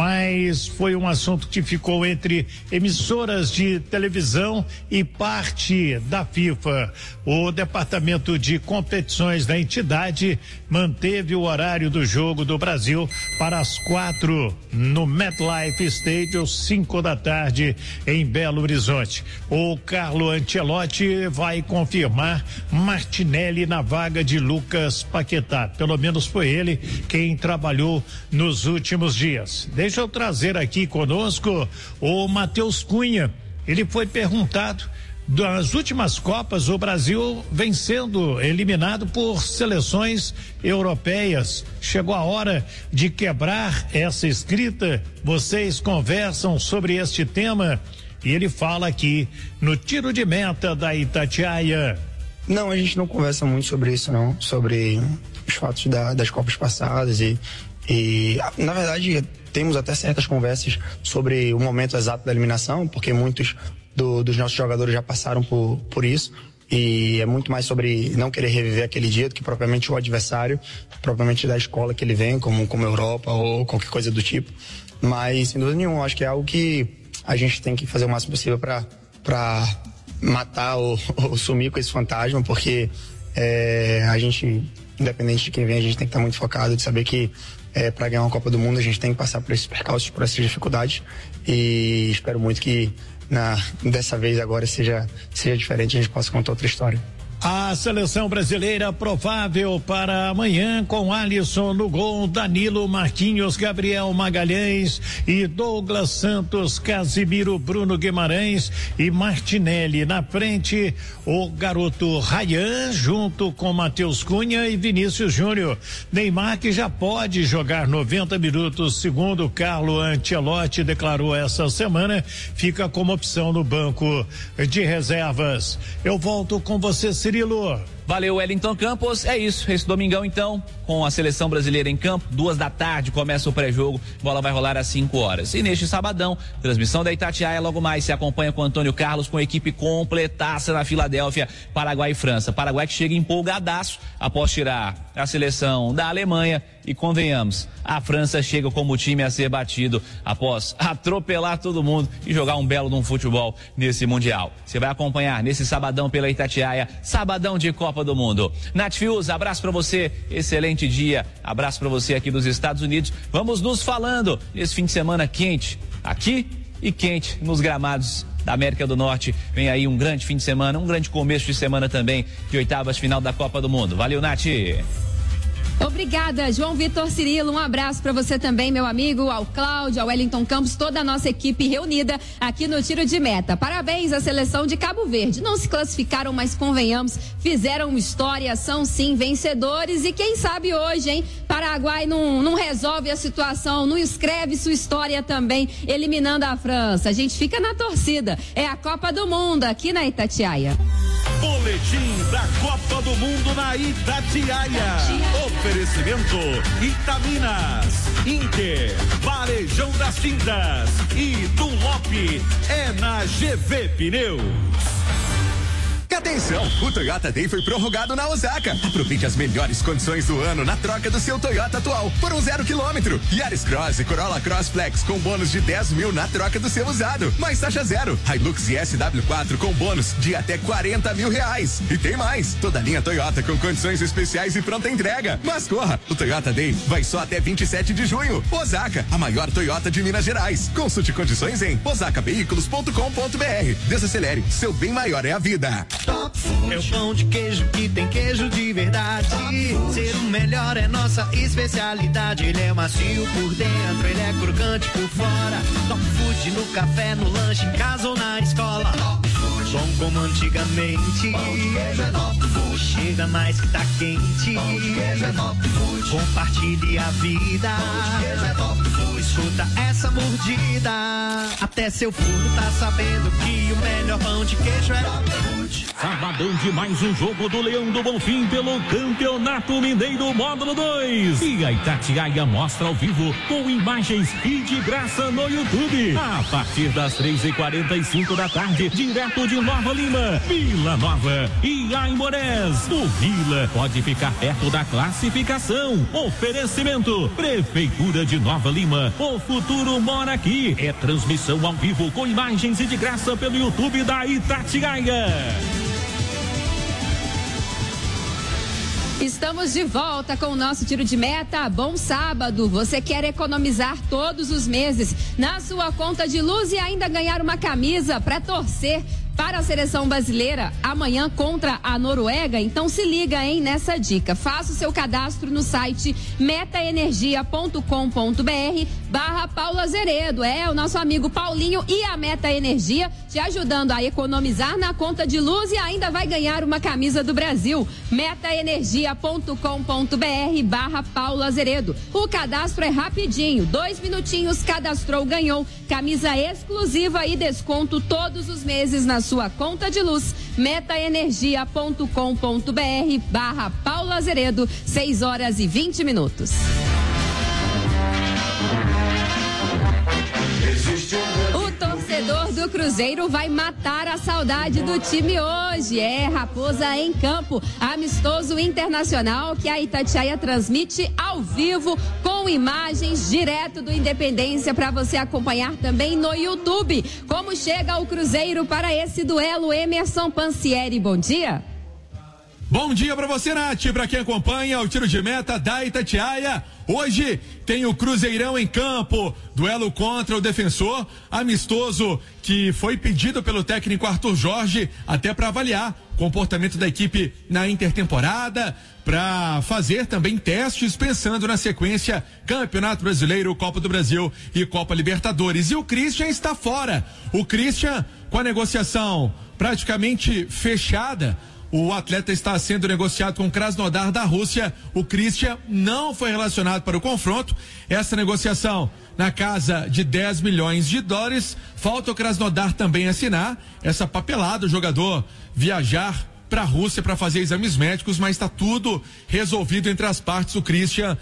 mas foi um assunto que ficou entre emissoras de televisão e parte da FIFA. O departamento de competições da entidade manteve o horário do jogo do Brasil para as quatro no MetLife Stadium, cinco da tarde em Belo Horizonte. O Carlo Ancelotti vai confirmar Martinelli na vaga de Lucas Paquetá. Pelo menos foi ele quem trabalhou nos últimos dias. Deixa eu trazer aqui conosco o Matheus Cunha. Ele foi perguntado: das últimas Copas, o Brasil vem sendo eliminado por seleções europeias. Chegou a hora de quebrar essa escrita? Vocês conversam sobre este tema? E ele fala aqui no Tiro de Meta da Itatiaia. Não, a gente não conversa muito sobre isso, não. Sobre os fatos da, das Copas passadas e, e, na verdade, temos até certas conversas sobre o momento exato da eliminação, porque muitos do, dos nossos jogadores já passaram por, por isso. E é muito mais sobre não querer reviver aquele dia do que propriamente o adversário, propriamente da escola que ele vem, como, como Europa ou qualquer coisa do tipo. Mas, sem dúvida nenhuma, acho que é algo que a gente tem que fazer o máximo possível para matar ou, ou sumir com esse fantasma, porque é, a gente, independente de quem vem, a gente tem que estar muito focado de saber que é, para ganhar uma Copa do Mundo a gente tem que passar por esses percalços, por essas dificuldades, e espero muito que Na, dessa vez agora seja, seja diferente, a gente possa contar outra história. A seleção brasileira provável para amanhã com Alisson no gol, Danilo, Marquinhos, Gabriel Magalhães e Douglas Santos, Casimiro, Bruno Guimarães e Martinelli. Na frente, o garoto Ryan junto com Matheus Cunha e Vinícius Júnior. Neymar, que já pode jogar noventa minutos, segundo Carlo Ancelotti declarou essa semana, fica como opção no banco de reservas. Eu volto com você, Cirilo. Valeu, Wellington Campos. É isso, esse domingão então, com a seleção brasileira em campo, duas da tarde começa o pré-jogo, bola vai rolar às cinco horas. E neste sabadão, transmissão da Itatiaia, logo mais se acompanha com Antônio Carlos, com a equipe completaça na Filadélfia, Paraguai e França. Paraguai que chega empolgadaço após tirar a seleção da Alemanha e convenhamos, a França chega como time a ser batido após atropelar todo mundo e jogar um belo de um futebol nesse Mundial. Você vai acompanhar nesse sabadão pela Itatiaia, sabadão de Copa do Mundo. Nath Fius, abraço pra você, excelente dia, abraço pra você aqui dos Estados Unidos. Vamos nos falando nesse fim de semana quente, aqui e quente nos gramados da América do Norte. Vem aí um grande fim de semana, um grande começo de semana também, de oitavas final da Copa do Mundo. Valeu, Nath. Obrigada, João Vitor Cirilo, um abraço para você também, meu amigo, ao Cláudio, ao Wellington Campos, toda a nossa equipe reunida aqui no Tiro de Meta. Parabéns à seleção de Cabo Verde, não se classificaram, mas convenhamos, fizeram história, são sim vencedores e quem sabe hoje, hein, Paraguai não, não resolve a situação, não escreve sua história também, eliminando a França. A gente fica na torcida, é a Copa do Mundo aqui na Itatiaia. Boletim da Copa do Mundo na Itatiaia. Oferecimento Itaminas, Inter, Varejão das Tintas e Dunlop é na G V Pneus. Atenção, o Toyota Day foi prorrogado na Osaka. Aproveite as melhores condições do ano na troca do seu Toyota atual por um zero quilômetro. Yaris Cross e Corolla Cross Flex com bônus de dez mil na troca do seu usado. Mais taxa zero. Hilux e S W quatro com bônus de até quarenta mil reais. E tem mais, toda a linha Toyota com condições especiais e pronta entrega. Mas corra, o Toyota Day vai só até vinte e sete de junho. Osaka, a maior Toyota de Minas Gerais. Consulte condições em osaka veículos ponto com ponto b r. Desacelere, seu bem maior é a vida. Top Food é o pão de queijo que tem queijo de verdade. Ser o melhor é nossa especialidade. Ele é macio por dentro, ele é crocante por fora. Top Food no café, no lanche, em casa ou na escola. Top Food, bom como antigamente. Pão de queijo é Top Food. Chega mais que tá quente. Pão de queijo é Top Food. Compartilhe a vida. Pão de queijo é Top Food. Escuta essa mordida. Até seu furo tá sabendo que o melhor pão de queijo é Top Food. Sabadão de mais um jogo do Leão do Bonfim pelo Campeonato Mineiro Módulo dois. E a Itatiaia mostra ao vivo com imagens e de graça no YouTube. A partir das três e quarenta e cinco da tarde, direto de Nova Lima, Vila Nova e Aimorés. O Vila pode ficar perto da classificação. Oferecimento Prefeitura de Nova Lima. O futuro mora aqui. É transmissão ao vivo com imagens e de graça pelo YouTube da Itatiaia. Estamos de volta com o nosso Tiro de Meta. Bom sábado. Você quer economizar todos os meses na sua conta de luz e ainda ganhar uma camisa para torcer para a seleção brasileira amanhã contra a Noruega? Então se liga, hein, nessa dica. Faça o seu cadastro no site metaenergia ponto com ponto b r barra Paulo Azeredo. É o nosso amigo Paulinho e a Meta Energia te ajudando a economizar na conta de luz e ainda vai ganhar uma camisa do Brasil. metaenergia ponto com ponto b r barra Paulo Azeredo. O cadastro é rapidinho, dois minutinhos, cadastrou, ganhou camisa exclusiva e desconto todos os meses na sua conta de luz. metaenergia ponto com ponto b r barra Paulo Azeredo, seis horas e vinte minutos. O torcedor do Cruzeiro vai matar a saudade do time hoje. É Raposa em campo, amistoso internacional que a Itatiaia transmite ao vivo com imagens direto do Independência para você acompanhar também no YouTube. Como chega o Cruzeiro para esse duelo, Emerson Pansieri, bom dia. Bom dia para você, Nath, para quem acompanha o tiro de meta da Itatiaia. Hoje tem o Cruzeirão em campo, duelo contra o Defensor, amistoso que foi pedido pelo técnico Arthur Jorge até para avaliar o comportamento da equipe na intertemporada, para fazer também testes pensando na sequência Campeonato Brasileiro, Copa do Brasil e Copa Libertadores. E o Christian está fora. O Christian, com a negociação praticamente fechada, o atleta está sendo negociado com o Krasnodar da Rússia. O Christian não foi relacionado para o confronto. Essa negociação na casa de dez milhões de dólares. Falta o Krasnodar também assinar essa papelada, o jogador viajar para a Rússia para fazer exames médicos, mas está tudo resolvido entre as partes. O Christian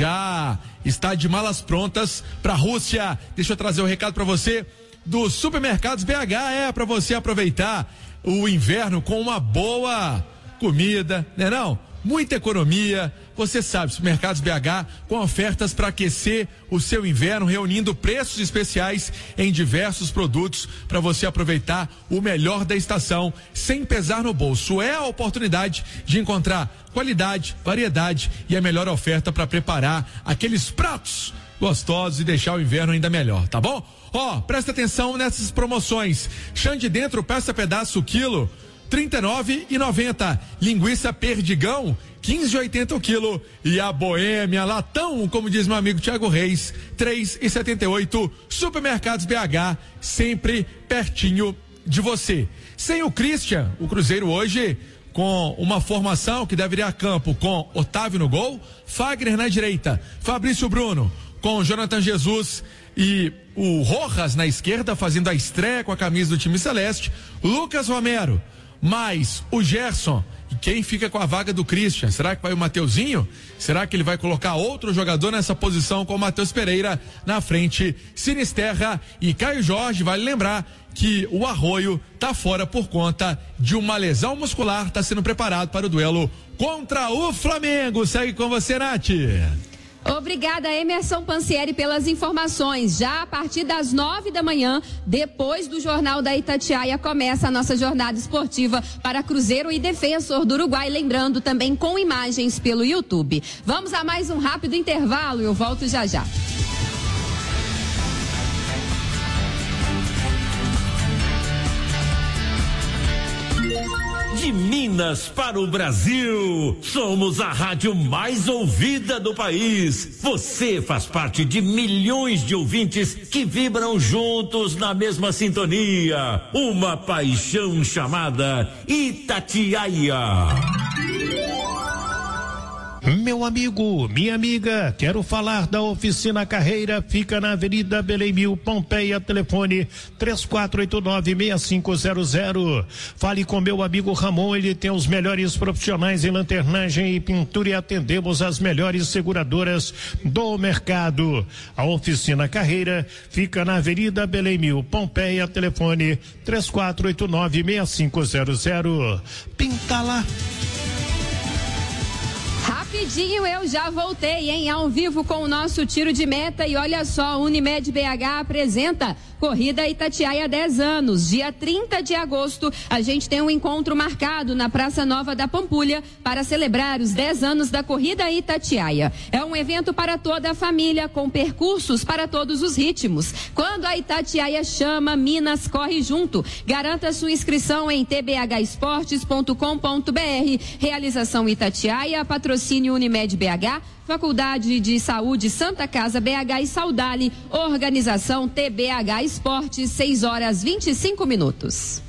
já está de malas prontas para a Rússia. Deixa eu trazer o um recado para você dos Supermercados B H, é para você aproveitar o inverno com uma boa comida, né não? Muita economia, você sabe, Supermercados B H com ofertas para aquecer o seu inverno, reunindo preços especiais em diversos produtos para você aproveitar o melhor da estação sem pesar no bolso. É a oportunidade de encontrar qualidade, variedade e a melhor oferta para preparar aqueles pratos gostosos e deixar o inverno ainda melhor, tá bom? Ó, oh, presta atenção nessas promoções. Chã de dentro, peça pedaço quilo, trinta e nove reais e noventa centavos. Linguiça perdigão, quinze reais e oitenta centavos o quilo. E a boêmia latão, como diz meu amigo Thiago Reis, três reais e setenta e oito centavos. Supermercados B H, sempre pertinho de você. Sem o Christian, o Cruzeiro hoje com uma formação que deve ir a campo com Otávio no gol, Fagner na direita, Fabrício Bruno com Jonathan Jesus e o Rojas na esquerda, fazendo a estreia com a camisa do time celeste, Lucas Romero, mais o Gerson. E quem fica com a vaga do Christian? Será que vai o Mateuzinho? Será que ele vai colocar outro jogador nessa posição com o Matheus Pereira na frente? Sinisterra e Caio Jorge. Vale lembrar que o Arroio tá fora por conta de uma lesão muscular, está sendo preparado para o duelo contra o Flamengo. Segue com você, Nath. Obrigada, Emerson Pansieri, pelas informações. Já a partir das nove da manhã, depois do Jornal da Itatiaia, começa a nossa jornada esportiva para Cruzeiro e Defensor do Uruguai, lembrando também com imagens pelo YouTube. Vamos a mais um rápido intervalo e eu volto já já. De Minas para o Brasil, somos a rádio mais ouvida do país. Você faz parte de milhões de ouvintes que vibram juntos na mesma sintonia. Uma paixão chamada Itatiaia. Meu amigo, minha amiga, quero falar da Oficina Carreira, fica na Avenida Belém Mil, Pompeia, telefone três quatro oito nove, seis cinco zero zero. Fale com meu amigo Ramon, ele tem os melhores profissionais em lanternagem e pintura e atendemos as melhores seguradoras do mercado. A Oficina Carreira fica na Avenida Belém Mil, Pompeia, telefone três quatro oito nove, seis cinco zero zero. Pinta lá. Rapidinho, eu já voltei, hein? Ao vivo com o nosso tiro de meta e olha só, Unimed B H apresenta Corrida Itatiaia dez anos. Dia trinta de agosto, a gente tem um encontro marcado na Praça Nova da Pampulha para celebrar os dez anos da Corrida Itatiaia. É um evento para toda a família, com percursos para todos os ritmos. Quando a Itatiaia chama, Minas corre junto. Garanta sua inscrição em t b h esportes ponto com ponto b r. Realização Itatiaia, patrocínio Unimed B H, Faculdade de Saúde Santa Casa B H e Saudale, organização T B H Esportes, seis horas vinte e cinco minutos.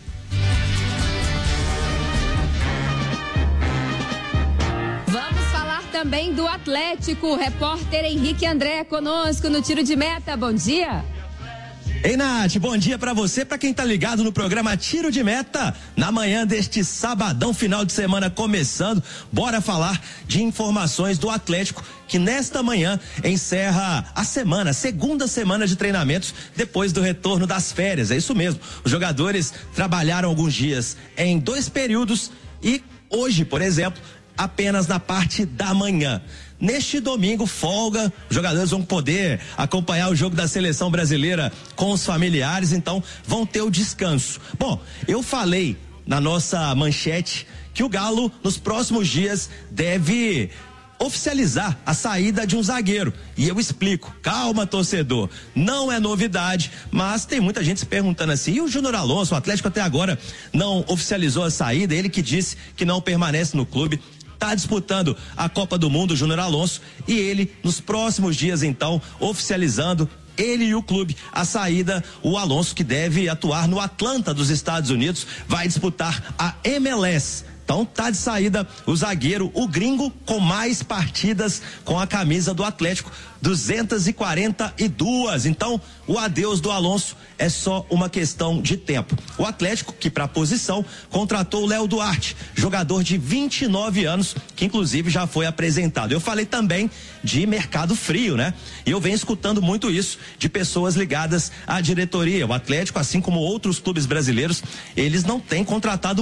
Vamos falar também do Atlético, repórter Henrique André conosco no tiro de meta, bom dia. Ei, Nath, bom dia pra você, pra quem tá ligado no programa Tiro de Meta, na manhã deste sabadão, final de semana começando. Bora falar de informações do Atlético, que nesta manhã encerra a semana, segunda semana de treinamentos, depois do retorno das férias, é isso mesmo. Os jogadores trabalharam alguns dias em dois períodos e hoje, por exemplo, apenas na parte da manhã. Neste domingo, folga, os jogadores vão poder acompanhar o jogo da seleção brasileira com os familiares, então vão ter o descanso. Bom, eu falei na nossa manchete que o Galo, nos próximos dias, deve oficializar a saída de um zagueiro. E eu explico, calma, torcedor, não é novidade, mas tem muita gente se perguntando assim, e o Júnior Alonso, o Atlético até agora não oficializou a saída, ele que disse que não permanece no clube. Está disputando a Copa do Mundo, Júnior Alonso, e ele, nos próximos dias, então, oficializando, ele e o clube, a saída, o Alonso, que deve atuar no Atlanta dos Estados Unidos, vai disputar a M L S. Então tá de saída o zagueiro, o gringo, com mais partidas com a camisa do Atlético, duzentas e quarenta e duas. Então o adeus do Alonso é só uma questão de tempo. O Atlético, que para a posição contratou o Léo Duarte, jogador de vinte e nove anos, que inclusive já foi apresentado. Eu falei também de mercado frio, né? E eu venho escutando muito isso de pessoas ligadas à diretoria. O Atlético, assim como outros clubes brasileiros, eles não têm contratado